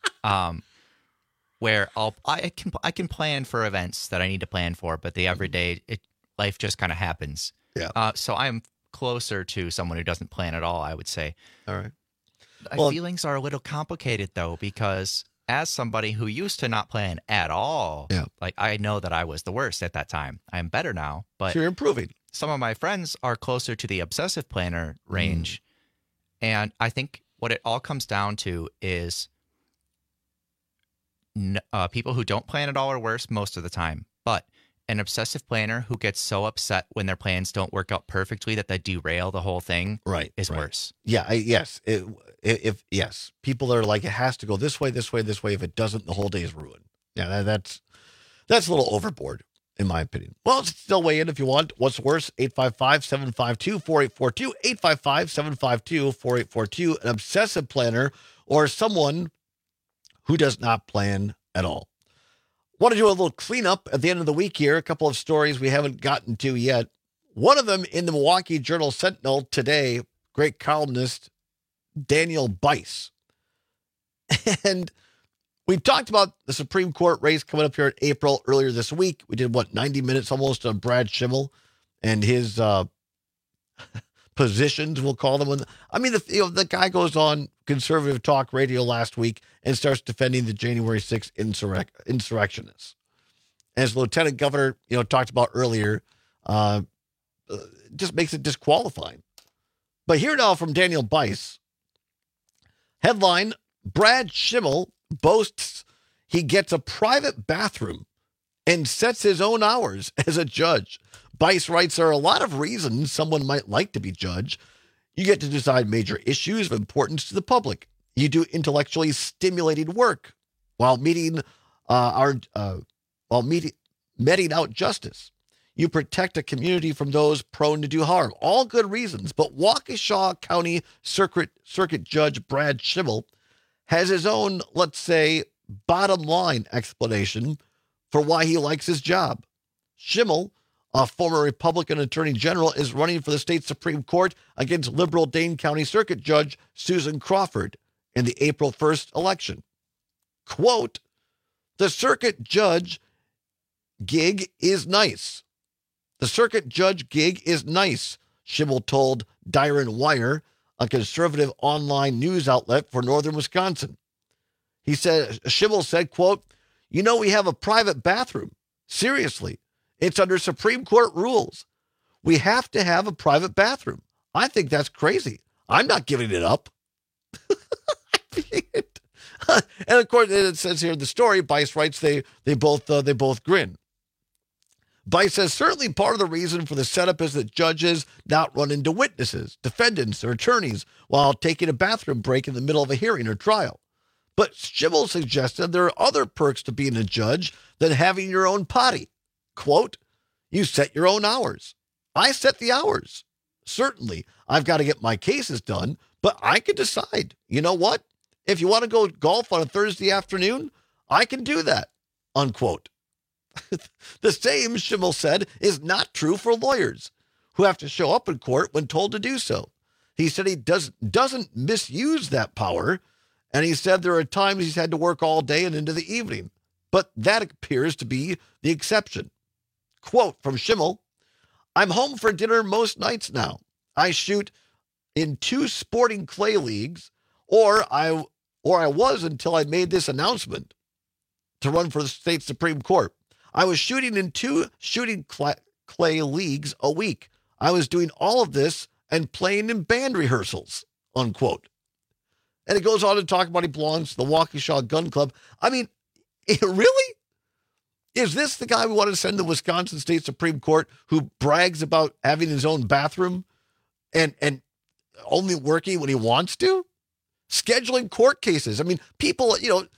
S19: Where I can plan for events that I need to plan for, but the everyday life just kind of happens.
S14: Yeah.
S19: So I'm closer to someone who doesn't plan at all, I would say.
S14: All right.
S19: My feelings are a little complicated, though, because as somebody who used to not plan at all, I know that I was the worst at that time. I am better now, but
S14: so you're improving.
S19: Some of my friends are closer to the obsessive planner range. And I think what it all comes down to is people who don't plan at all are worse most of the time. But an obsessive planner who gets so upset when their plans don't work out perfectly that they derail the whole thing is worse.
S14: Yeah, yes. Yes, people are like, it has to go this way, this way, this way. If it doesn't, the whole day is ruined. Yeah, that's a little overboard, in my opinion. Well, still weigh in if you want. What's worse? 855-752-4842, 855-752-4842. An obsessive planner or someone who does not plan at all. Want to do a little cleanup at the end of the week here. A couple of stories we haven't gotten to yet. One of them in the Milwaukee Journal-Sentinel today, great columnist Daniel Bice. And we talked about the Supreme Court race coming up here in April earlier this week. We did, 90 minutes almost on Brad Schimmel and his positions, we'll call them. The guy goes on conservative talk radio last week and starts defending the January 6th insurrectionists. As Lieutenant Governor, talked about earlier, just makes it disqualifying. But here now from Daniel Bice. Headline, Brad Schimmel boasts he gets a private bathroom and sets his own hours as a judge. Bice writes, there are a lot of reasons someone might like to be judge. You get to decide major issues of importance to the public. You do intellectually stimulating work while meting out justice. You protect a community from those prone to do harm. All good reasons. But Waukesha County Circuit Judge Brad Schimmel has his own, let's say, bottom line explanation for why he likes his job. Schimmel, a former Republican Attorney General, is running for the state Supreme Court against liberal Dane County Circuit Judge Susan Crawford in the April 1st election. Quote, the circuit judge gig is nice. The circuit judge gig is nice, Schimmel told Dyron Wire, a conservative online news outlet for northern Wisconsin. He said, Schimmel said, quote, we have a private bathroom. Seriously, it's under Supreme Court rules. We have to have a private bathroom. I think that's crazy. I'm not giving it up. And of course, it says here in the story, Bice writes they both grin. Bice says certainly part of the reason for the setup is that judges not run into witnesses, defendants, or attorneys while taking a bathroom break in the middle of a hearing or trial. But Schimmel suggested there are other perks to being a judge than having your own potty. Quote, you set your own hours. I set the hours. Certainly, I've got to get my cases done, but I can decide. You know what? If you want to go golf on a Thursday afternoon, I can do that, unquote. The same, Schimmel said, is not true for lawyers who have to show up in court when told to do so. He said he doesn't misuse that power, and he said there are times he's had to work all day and into the evening, but that appears to be the exception. Quote from Schimmel, I'm home for dinner most nights now. I shoot in 2 sporting clay leagues, or I was until I made this announcement to run for the state Supreme Court. I was shooting in 2 shooting clay leagues a week. I was doing all of this and playing in band rehearsals, unquote. And it goes on to talk about he belongs to the Waukesha Gun Club. I mean, really? Is this the guy we want to send to the Wisconsin State Supreme Court who brags about having his own bathroom and only working when he wants to? Scheduling court cases. I mean, people,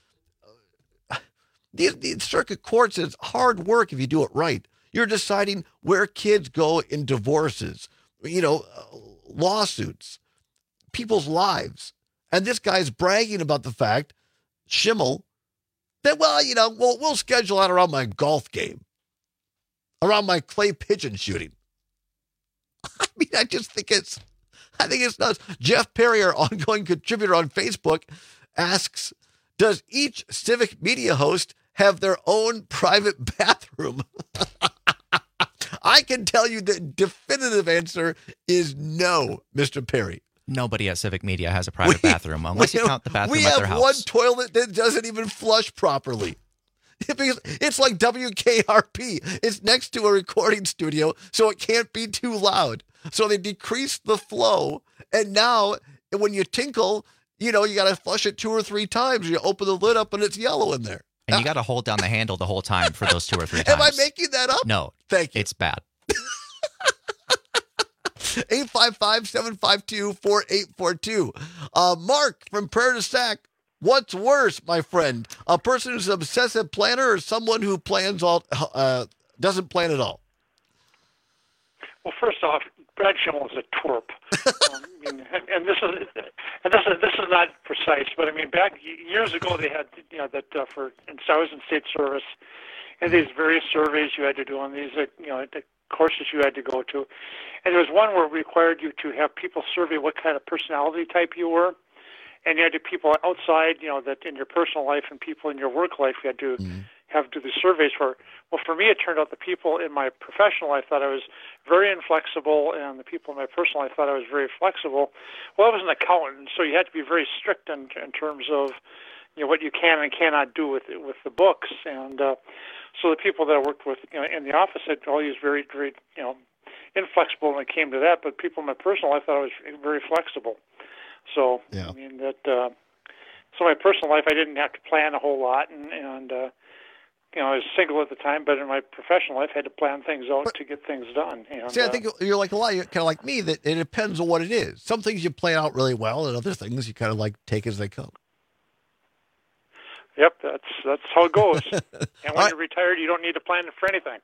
S14: these circuit courts, it's hard work if you do it right. You're deciding where kids go in divorces, lawsuits, people's lives. And this guy's bragging about the fact, Schimmel, that, we'll schedule out around my golf game, around my clay pigeon shooting. I mean, I think it's nuts. Jeff Perry, our ongoing contributor on Facebook, asks, does each civic media host have their own private bathroom? I can tell you the definitive answer is no, Mr. Perry.
S19: Nobody at Civic Media has a private bathroom, unless you count the bathroom at their house.
S14: We have one toilet that doesn't even flush properly. Because it's like WKRP. It's next to a recording studio, so it can't be too loud. So they decreased the flow, and now when you tinkle, you got to flush it 2 or 3 times. You open the lid up, and it's yellow in there.
S19: And you got to hold down the handle the whole time for those 2 or 3 times.
S14: Am I making that up?
S19: No.
S14: Thank you.
S19: It's bad.
S14: 855-752-4842. Mark from Prairie du Sac. What's worse, my friend? A person who's an obsessive planner or someone who doesn't plan at all?
S2: Well, first off, Brad Schimmel is a twerp. And this is not precise, but I mean, back years ago they had so I was in state service, and these various surveys you had to do on these the courses you had to go to, and there was one where it required you to have people survey what kind of personality type you were, and you had to people outside that in your personal life and people in your work life you had to have to do the surveys for. Well, for me, it turned out the people in my professional life thought I was very inflexible, and the people in my personal life thought I was very flexible. Well, I was an accountant, so you had to be very strict in terms of what you can and cannot do with the books. And so the people that I worked with in the office had always very, very inflexible when it came to that. But people in my personal life thought I was very flexible. So
S14: yeah.
S2: I mean that. So my personal life, I didn't have to plan a whole lot, and I was single at the time, but in my professional life, I had to plan things out to get things done. And,
S14: see, I think you're like a lot. You're kind of like me. That it depends on what it is. Some things you plan out really well, and other things you kind of like take as they come.
S2: Yep, that's how it goes. And when you're retired, you don't need to plan for anything.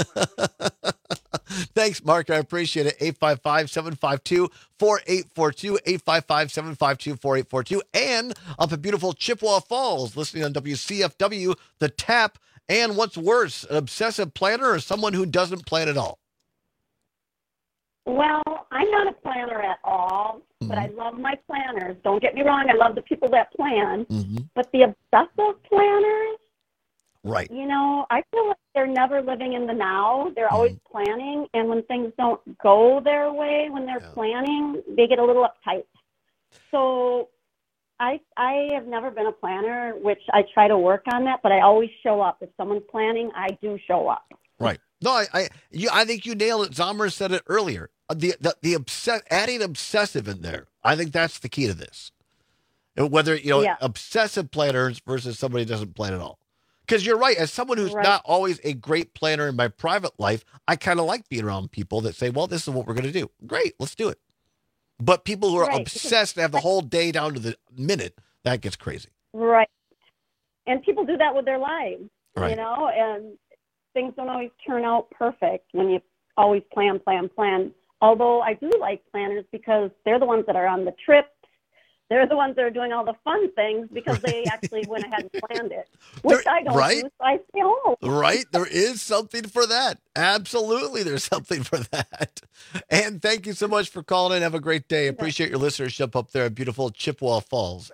S14: Thanks, Mark. I appreciate it. 855-752-4842, 855-752-4842, and up at beautiful Chippewa Falls, listening on WCFW, The Tap. And what's worse, an obsessive planner or someone who doesn't plan at all?
S21: Well, I'm not a planner at all, but I love my planners. Don't get me wrong. I love the people that plan. But the obsessive planners,
S14: right?
S21: I feel like they're never living in the now. They're always planning. And when things don't go their way, when they're planning, they get a little uptight. So I have never been a planner, which I try to work on that, but I always show up. If someone's planning, I do show up.
S14: Right. No, I think you nailed it. Zomer said it earlier. Adding obsessive in there. I think that's the key to this. Whether, obsessive planners versus somebody who doesn't plan at all. Because you're right. As someone who's not always a great planner in my private life, I kind of like being around people that say, well, this is what we're going to do. Great. Let's do it. But people who are obsessed and have the whole day down to the minute, that gets crazy.
S21: Right. And people do that with their lives,
S14: right.
S21: And
S5: things don't always turn out perfect when you always plan. Although I do like planners because they're the ones that are on the trips. They're the ones that are doing all the fun things because they actually went ahead and planned it, which I don't do, so I stay home.
S14: Right? There is something for that. Absolutely, there's something for that. And thank you so much for calling in. Have a great day. Appreciate your listenership up there in beautiful Chippewa Falls.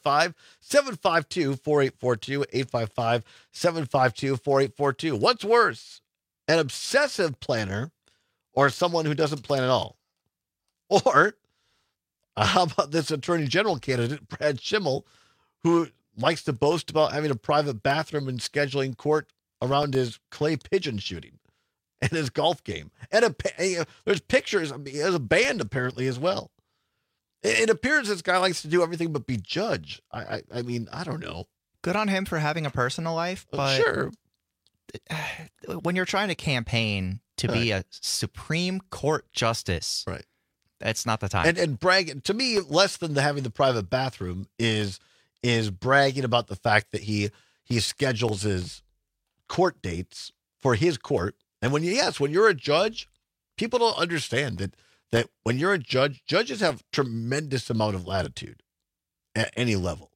S14: 855-752-4842, 855-752-4842. What's worse, an obsessive planner or someone who doesn't plan at all? Or how about this Attorney General candidate, Brad Schimmel, who likes to boast about having a private bathroom and scheduling court around his clay pigeon shooting and his golf game? And there's pictures. I mean, he has a band apparently as well. It appears this guy likes to do everything but be judge. I mean, I don't know.
S19: Good on him for having a personal life, but
S14: sure.
S19: When you're trying to campaign to be a Supreme Court justice,
S14: right?
S19: That's not the time.
S14: And bragging, to me, less than having the private bathroom is bragging about the fact that he schedules his court dates for his court. And when you're a judge, people don't understand that when you're a judge, judges have tremendous amount of latitude at any level.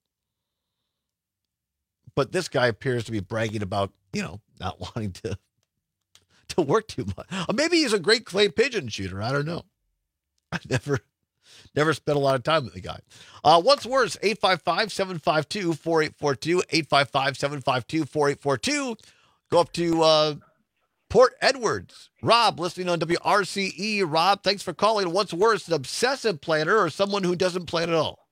S14: But this guy appears to be bragging about, not wanting to work too much. Or maybe he's a great clay pigeon shooter. I don't know. I've never spent a lot of time with the guy. What's worse, 855-752-4842, 855-752-4842. Go up to Port Edwards. Rob, listening on WRCE. Rob, thanks for calling. What's worse, an obsessive planner or someone who doesn't plan at all?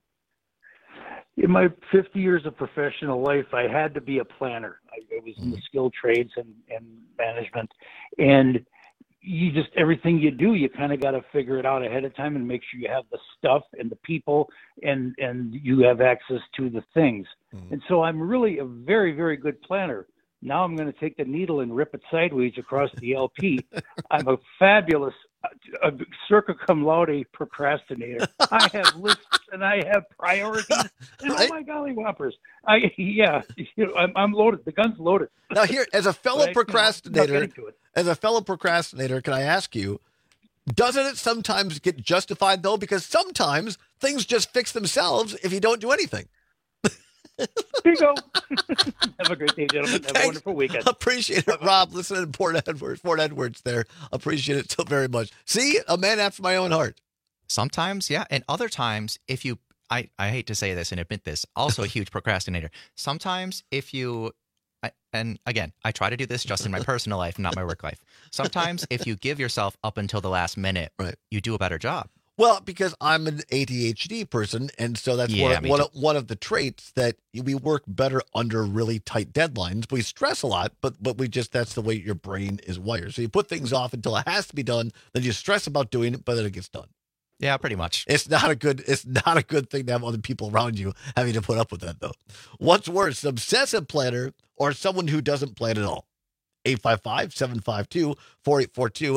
S6: In my 50 years of professional life, I had to be a planner. I was in the skilled trades and management. And everything you do, you kind of got to figure it out ahead of time and make sure you have the stuff and the people and you have access to the things. And so I'm really a very, very good planner. Now I'm going to take the needle and rip it sideways across the LP. I'm a fabulous circa cum laude procrastinator. I have lists and I have priorities. And oh my golly whoppers. I'm loaded. The gun's loaded.
S14: Now here, as a fellow procrastinator, can I ask you, doesn't it sometimes get justified though? Because sometimes things just fix themselves if you don't do anything.
S6: Here you go. Have a great day, gentlemen. Have a wonderful weekend.
S14: Appreciate it, Rob. Listening to Port Edwards there. Appreciate it so very much. See, a man after my own heart.
S19: Sometimes, yeah. And other times, I hate to say this and admit this, also a huge procrastinator. Sometimes and again, I try to do this just in my personal life, not my work life. Sometimes if you give yourself up until the last minute, you do a better job.
S14: Well, because I'm an ADHD person, and so that's one of the traits that we work better under really tight deadlines. We stress a lot, but that's the way your brain is wired. So you put things off until it has to be done, then you stress about doing it, but then it gets done.
S19: Yeah, pretty much.
S14: It's not a good thing to have other people around you having to put up with that, though. What's worse, an obsessive planner or someone who doesn't plan at all? 855-752-4842,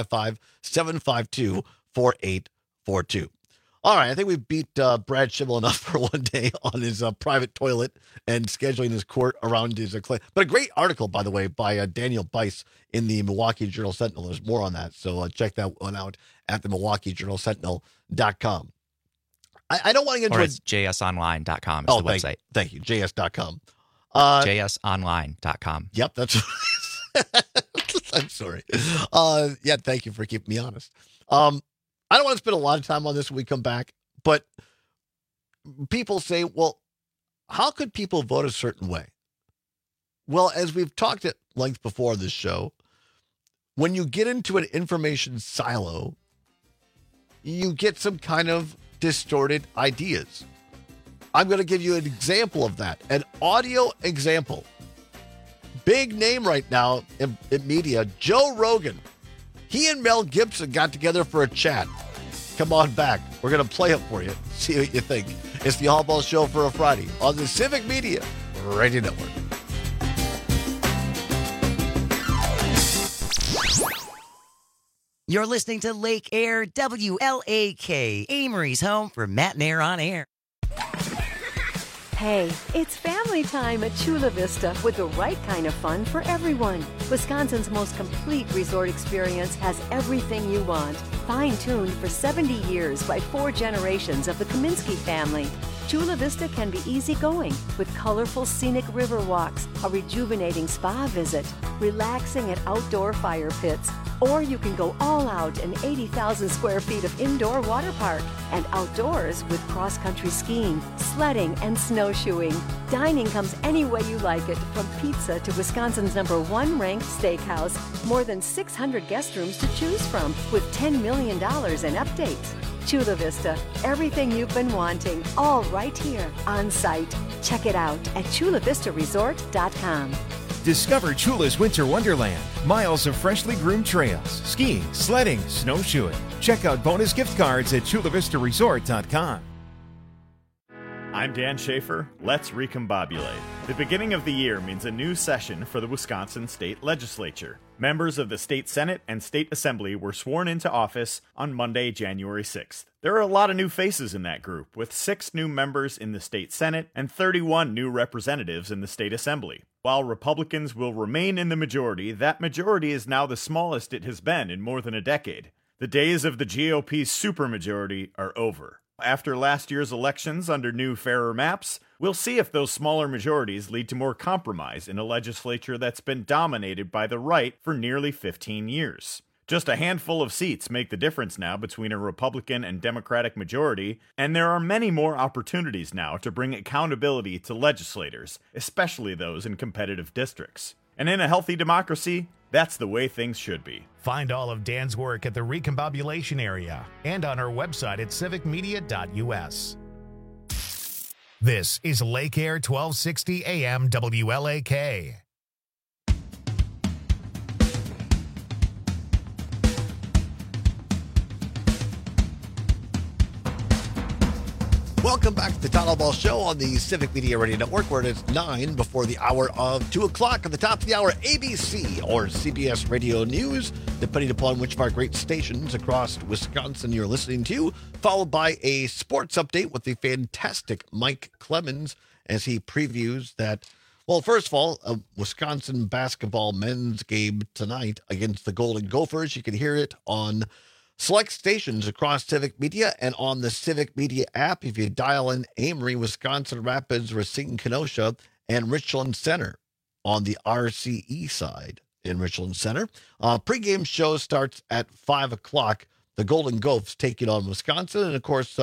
S14: 855-752-4842. All right, I think we beat Brad Schimmel enough for one day on his private toilet and scheduling his court around his clay. But a great article, by the way, by Daniel Bice in the Milwaukee Journal Sentinel. There's more on that, so check that one out at the MilwaukeeJournalSentinel.com. I don't want to get into
S19: it's jsonline.com is the website.
S14: Thank you, js.com.
S19: jsonline.com.
S14: Yep, that's I'm sorry. Thank you for keeping me honest. I don't want to spend a lot of time on this when we come back, but people say, well, how could people vote a certain way? Well, as we've talked at length before on this show, when you get into an information silo, you get some kind of distorted ideas. I'm going to give you an example of that, an audio example. Big name right now in media, Joe Rogan. He and Mel Gibson got together for a chat. Come on back. We're going to play it for you. See what you think. It's the All Ball Show for a Friday on the Civic Media Radio Network.
S23: You're listening to Lake Air WLAK, Amory's home for Matt and Air on Air.
S7: Hey, it's family time at Chula Vista with the right kind of fun for everyone. Wisconsin's most complete resort experience has everything you want. Fine-tuned for 70 years by 4 generations of the Kaminsky family. Chula Vista can be easygoing with colorful scenic river walks, a rejuvenating spa visit, relaxing at outdoor fire pits, or you can go all out in 80,000 square feet of indoor water park and outdoors with cross-country skiing, sledding, and snowshoeing. Dining comes any way you like it, from pizza to Wisconsin's #1 ranked steakhouse. More than 600 guest rooms to choose from with $10 million in updates. Chula Vista, everything you've been wanting, all right here on site. Check it out at chulavistaresort.com.
S9: Discover Chula's Winter Wonderland. Miles of freshly groomed trails, skiing, sledding, snowshoeing. Check out bonus gift cards at chulavistaresort.com.
S10: I'm Dan Schaefer. Let's recombobulate. The beginning of the year means a new session for the Wisconsin State Legislature. Members of the State Senate and State Assembly were sworn into office on Monday, January 6th. There are a lot of new faces in that group, with 6 new members in the State Senate and 31 new representatives in the State Assembly. While Republicans will remain in the majority, that majority is now the smallest it has been in more than a decade. The days of the GOP's supermajority are over. After last year's elections under new, fairer maps, we'll see if those smaller majorities lead to more compromise in a legislature that's been dominated by the right for nearly 15 years. Just a handful of seats make the difference now between a Republican and Democratic majority, and there are many more opportunities now to bring accountability to legislators, especially those in competitive districts. And in a healthy democracy, that's the way things should be.
S1: Find all of Dan's work at the Recombobulation area and on our website at civicmedia.us. This is Lake Air 1260 AM WLAK.
S14: Welcome back to the Todd Ball Show on the Civic Media Radio Network, where it is 9 before the hour of 2 o'clock. At the top of the hour, ABC or CBS Radio News, depending upon which of our great stations across Wisconsin you're listening to, followed by a sports update with the fantastic Mike Clemens as he previews that, well, first of all, a Wisconsin basketball men's game tonight against the Golden Gophers. You can hear it on select stations across Civic Media and on the Civic Media app if you dial in Amory, Wisconsin Rapids, Racine, Kenosha, and Richland Center on the RCE side in Richland Center. Pre-game show starts at 5 o'clock. The Golden Gophers taking on Wisconsin. And, of course,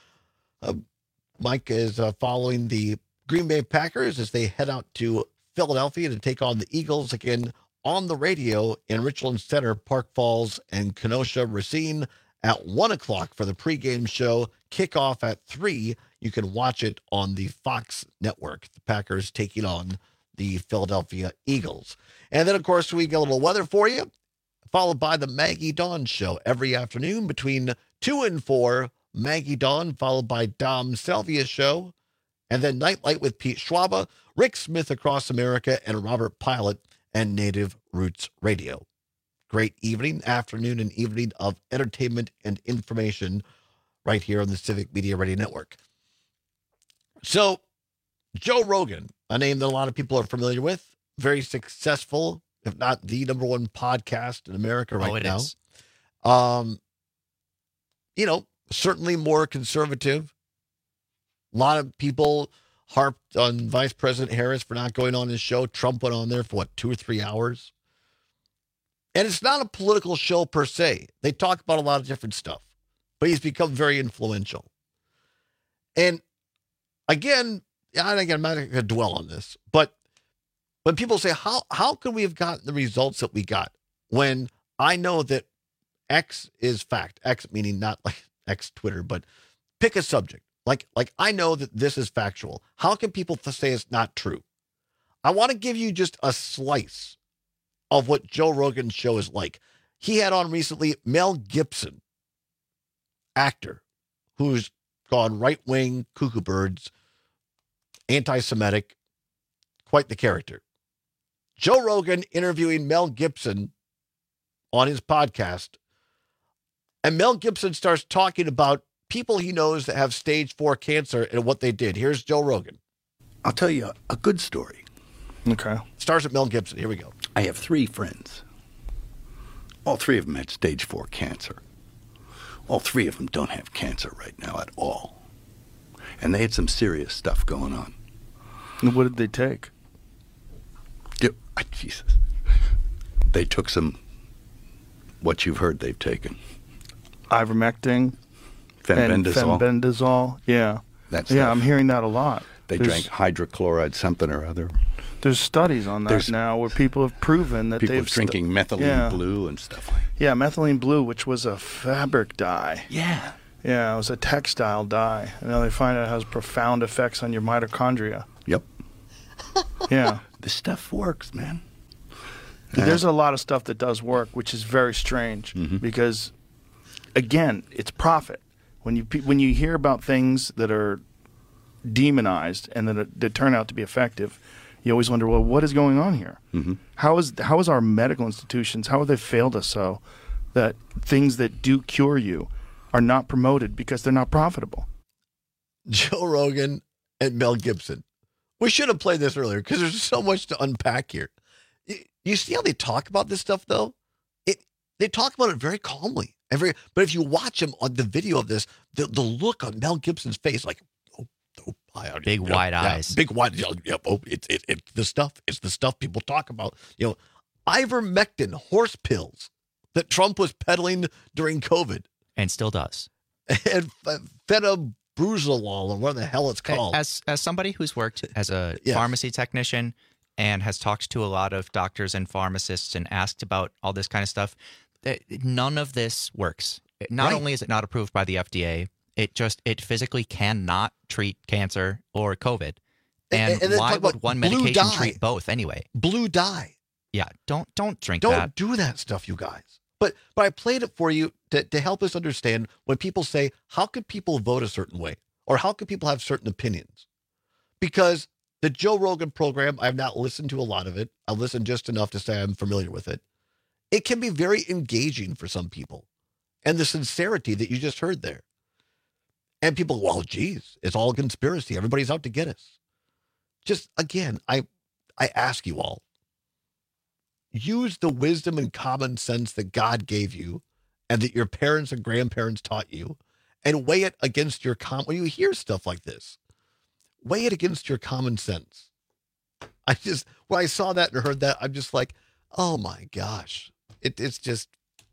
S14: Mike is following the Green Bay Packers as they head out to Philadelphia to take on the Eagles again on the radio in Richland Center, Park Falls, and Kenosha, Racine at 1 o'clock for the pregame show. Kickoff at 3. You can watch it on the Fox network. The Packers taking on the Philadelphia Eagles. And then, of course, we get a little weather for you, followed by the Maggie Dawn Show every afternoon between 2 and 4. Maggie Dawn, followed by Dom Salvia's show. And then Nightlight with Pete Schwaba, Rick Smith Across America, and Robert Pilot and Native Roots Radio. Great evening, afternoon, and evening of entertainment and information right here on the Civic Media Radio Network. So, Joe Rogan, a name that a lot of people are familiar with, very successful, if not the #1 podcast in America right now.
S19: Is.
S14: You know, certainly more conservative. A lot of people harped on Vice President Harris for not going on his show. Trump went on there for, 2 or 3 hours? And it's not a political show per se. They talk about a lot of different stuff. But he's become very influential. And again, I'm not going to dwell on this, but when people say, how could we have gotten the results that we got when I know that X is fact? X meaning not like X Twitter, but pick a subject. Like I know that this is factual. How can people say it's not true? I want to give you just a slice of what Joe Rogan's show is like. He had on recently Mel Gibson, actor, who's gone right-wing, cuckoo birds, anti-Semitic, quite the character. Joe Rogan interviewing Mel Gibson on his podcast, and Mel Gibson starts talking about people he knows that have stage 4 cancer and what they did. Here's Joe Rogan.
S12: I'll tell you a good story.
S13: Okay.
S14: Stars at Mel Gibson. Here we go.
S12: I have 3 friends. All 3 of them had stage 4 cancer. All 3 of them don't have cancer right now at all. And they had some serious stuff going on.
S13: And what did they take?
S12: Jesus. They took some, what you've heard they've taken.
S13: Ivermectin.
S12: Fenbendazole.
S13: Fenbendazole, yeah. I'm hearing that a lot.
S12: They drank hydrochloride something or other.
S13: There's studies on that now where people have proven that
S12: people are drinking methylene blue and stuff like that.
S13: Yeah, methylene blue, which was a fabric dye.
S12: Yeah.
S13: Yeah, it was a textile dye. And now they find out it has profound effects on your mitochondria.
S12: Yep.
S13: Yeah.
S12: This stuff works, man.
S13: There's a lot of stuff that does work, which is very strange because, again, it's profit. When you hear about things that are demonized and that turn out to be effective, you always wonder, well, what is going on here? How is our medical institutions, how have they failed us so that things that do cure you are not promoted because they're not profitable?
S14: Joe Rogan and Mel Gibson. We should have played this earlier because there's so much to unpack here. You see how they talk about this stuff, though? They talk about it very calmly. But if you watch them on the video of this, the look on Mel Gibson's face, like,
S19: big wide eyes.
S14: Big wide, it's the stuff. It's the stuff people talk about. Ivermectin, horse pills that Trump was peddling during COVID.
S19: And still does.
S14: And fetabruzolol, or what the hell it's called.
S19: As somebody who's worked as a pharmacy technician and has talked to a lot of doctors and pharmacists and asked about all this kind of stuff, none of this works. Not only is it not approved by the FDA, it physically cannot treat cancer or COVID. And why would one medication treat both anyway?
S14: Blue dye.
S19: Yeah, don't drink that.
S14: Don't do that stuff, you guys. But I played it for you to help us understand when people say, how could people vote a certain way? Or how could people have certain opinions? Because the Joe Rogan program, I've not listened to a lot of it. I've listened just enough to say I'm familiar with it. It can be very engaging for some people. And the sincerity that you just heard there. And people, well, geez, it's all a conspiracy. Everybody's out to get us. Just, again, I ask you all, use the wisdom and common sense that God gave you and that your parents and grandparents taught you and weigh it against your when you hear stuff like this, weigh it against your common sense. When I saw that and heard that, I'm just like, oh my gosh, it's just,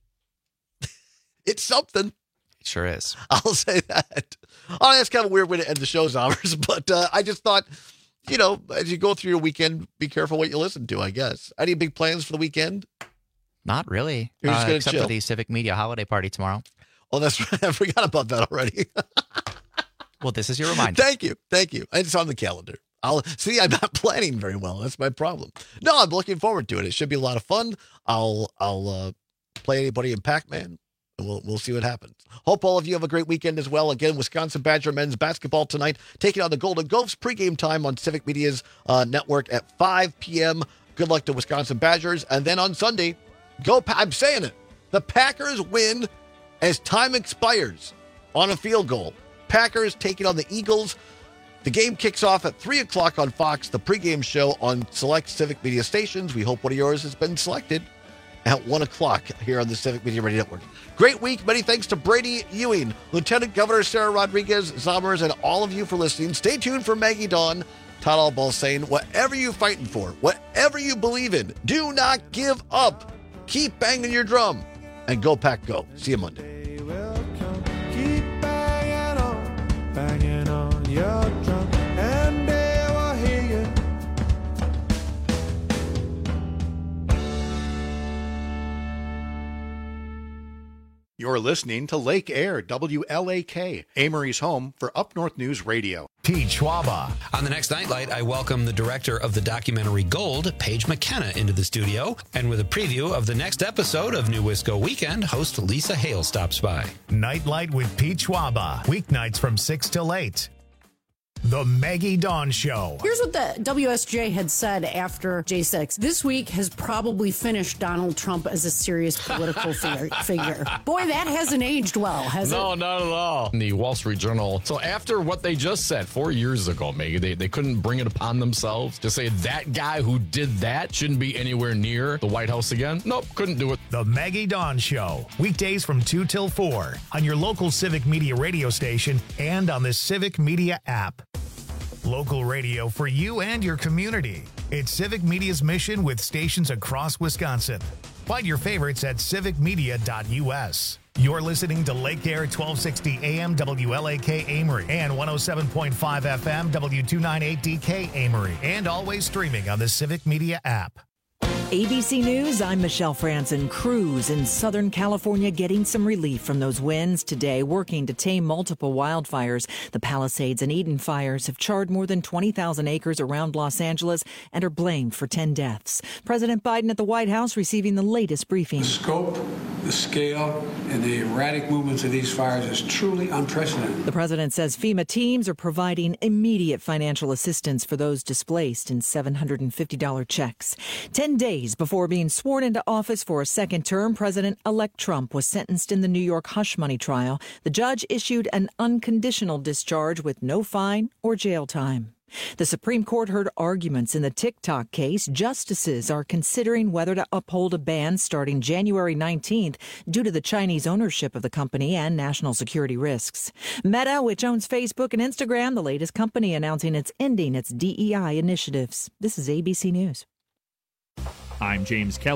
S14: it's something.
S19: It sure is.
S14: I'll say that. Oh, that's kind of a weird way to end the show's hours, but I just thought, as you go through your weekend, be careful what you listen to, I guess. Any big plans for the weekend?
S19: Not really.
S14: You're just gonna
S19: except
S14: chill.
S19: for the Civic Media holiday party tomorrow.
S14: Oh, that's right. I forgot about that already.
S19: Well, this is your reminder.
S14: Thank you. It's on the calendar. I'm not planning very well. That's my problem. No, I'm looking forward to it. It should be a lot of fun. I'll play anybody in Pac-Man. We'll see what happens. Hope all of you have a great weekend as well. Again, Wisconsin Badger men's basketball tonight, taking on the Golden Gophers. Pregame time on Civic Media's network at 5 p.m. Good luck to Wisconsin Badgers. And then on Sunday, I'm saying it. The Packers win as time expires on a field goal. Packers taking on the Eagles. The game kicks off at 3 o'clock on Fox, the pregame show on select Civic Media stations. We hope one of yours has been selected at 1 o'clock here on the Civic Media Radio Network. Great week. Many thanks to Brady Ewing, Lieutenant Governor Sarah Rodriguez, Zommers, and all of you for listening. Stay tuned for Maggie Dawn. Todd Allball saying, whatever you're fighting for, whatever you believe in, do not give up. Keep banging your drum. And go Pack Go. See you Monday.
S20: Banging on your drum, and they will hear you.
S16: You're listening to Lake Air, WLAK, Amory's home for Up North News Radio.
S1: Pete Schwaba.
S11: On the next Nightlight, I welcome the director of the documentary Gold, Paige McKenna, into the studio. And with a preview of the next episode of New Wisco Weekend, host Lisa Hale stops by.
S1: Nightlight with Pete Schwaba. Weeknights from 6 till 8. The Maggie Dawn Show.
S15: Here's what the WSJ had said after J6. This week has probably finished Donald Trump as a serious political figure. Boy, that hasn't aged well, has it?
S17: No, not at all. In the Wall Street Journal. So after what they just said 4 years ago, Maggie, they couldn't bring it upon themselves to say that guy who did that shouldn't be anywhere near the White House again. Nope, couldn't do it.
S1: The Maggie Dawn Show. Weekdays from 2 till 4 on your local Civic Media radio station and on the Civic Media app. Local radio for you and your community. It's Civic Media's mission with stations across Wisconsin. Find your favorites at civicmedia.us. You're listening to Lake Air 1260 AM WLAK Amory and 107.5 FM W298DK Amory, and always streaming on the Civic Media app.
S18: ABC News, I'm Michelle Franzen. Crews in Southern California getting some relief from those winds today, working to tame multiple wildfires. The Palisades and Eden fires have charred more than 20,000 acres around Los Angeles and are blamed for 10 deaths. President Biden at the White House receiving the latest briefing.
S24: The scope, the scale, and the erratic movements of these fires is truly unprecedented.
S18: The president says FEMA teams are providing immediate financial assistance for those displaced in $750 checks. 10 days before being sworn into office for a second term, President-elect Trump was sentenced in the New York hush money trial. The judge issued an unconditional discharge with no fine or jail time. The Supreme Court heard arguments in the TikTok case. Justices are considering whether to uphold a ban starting January 19th due to the Chinese ownership of the company and national security risks. Meta, which owns Facebook and Instagram, the latest company announcing it's ending its DEI initiatives. This is ABC News.
S4: I'm James Kelly.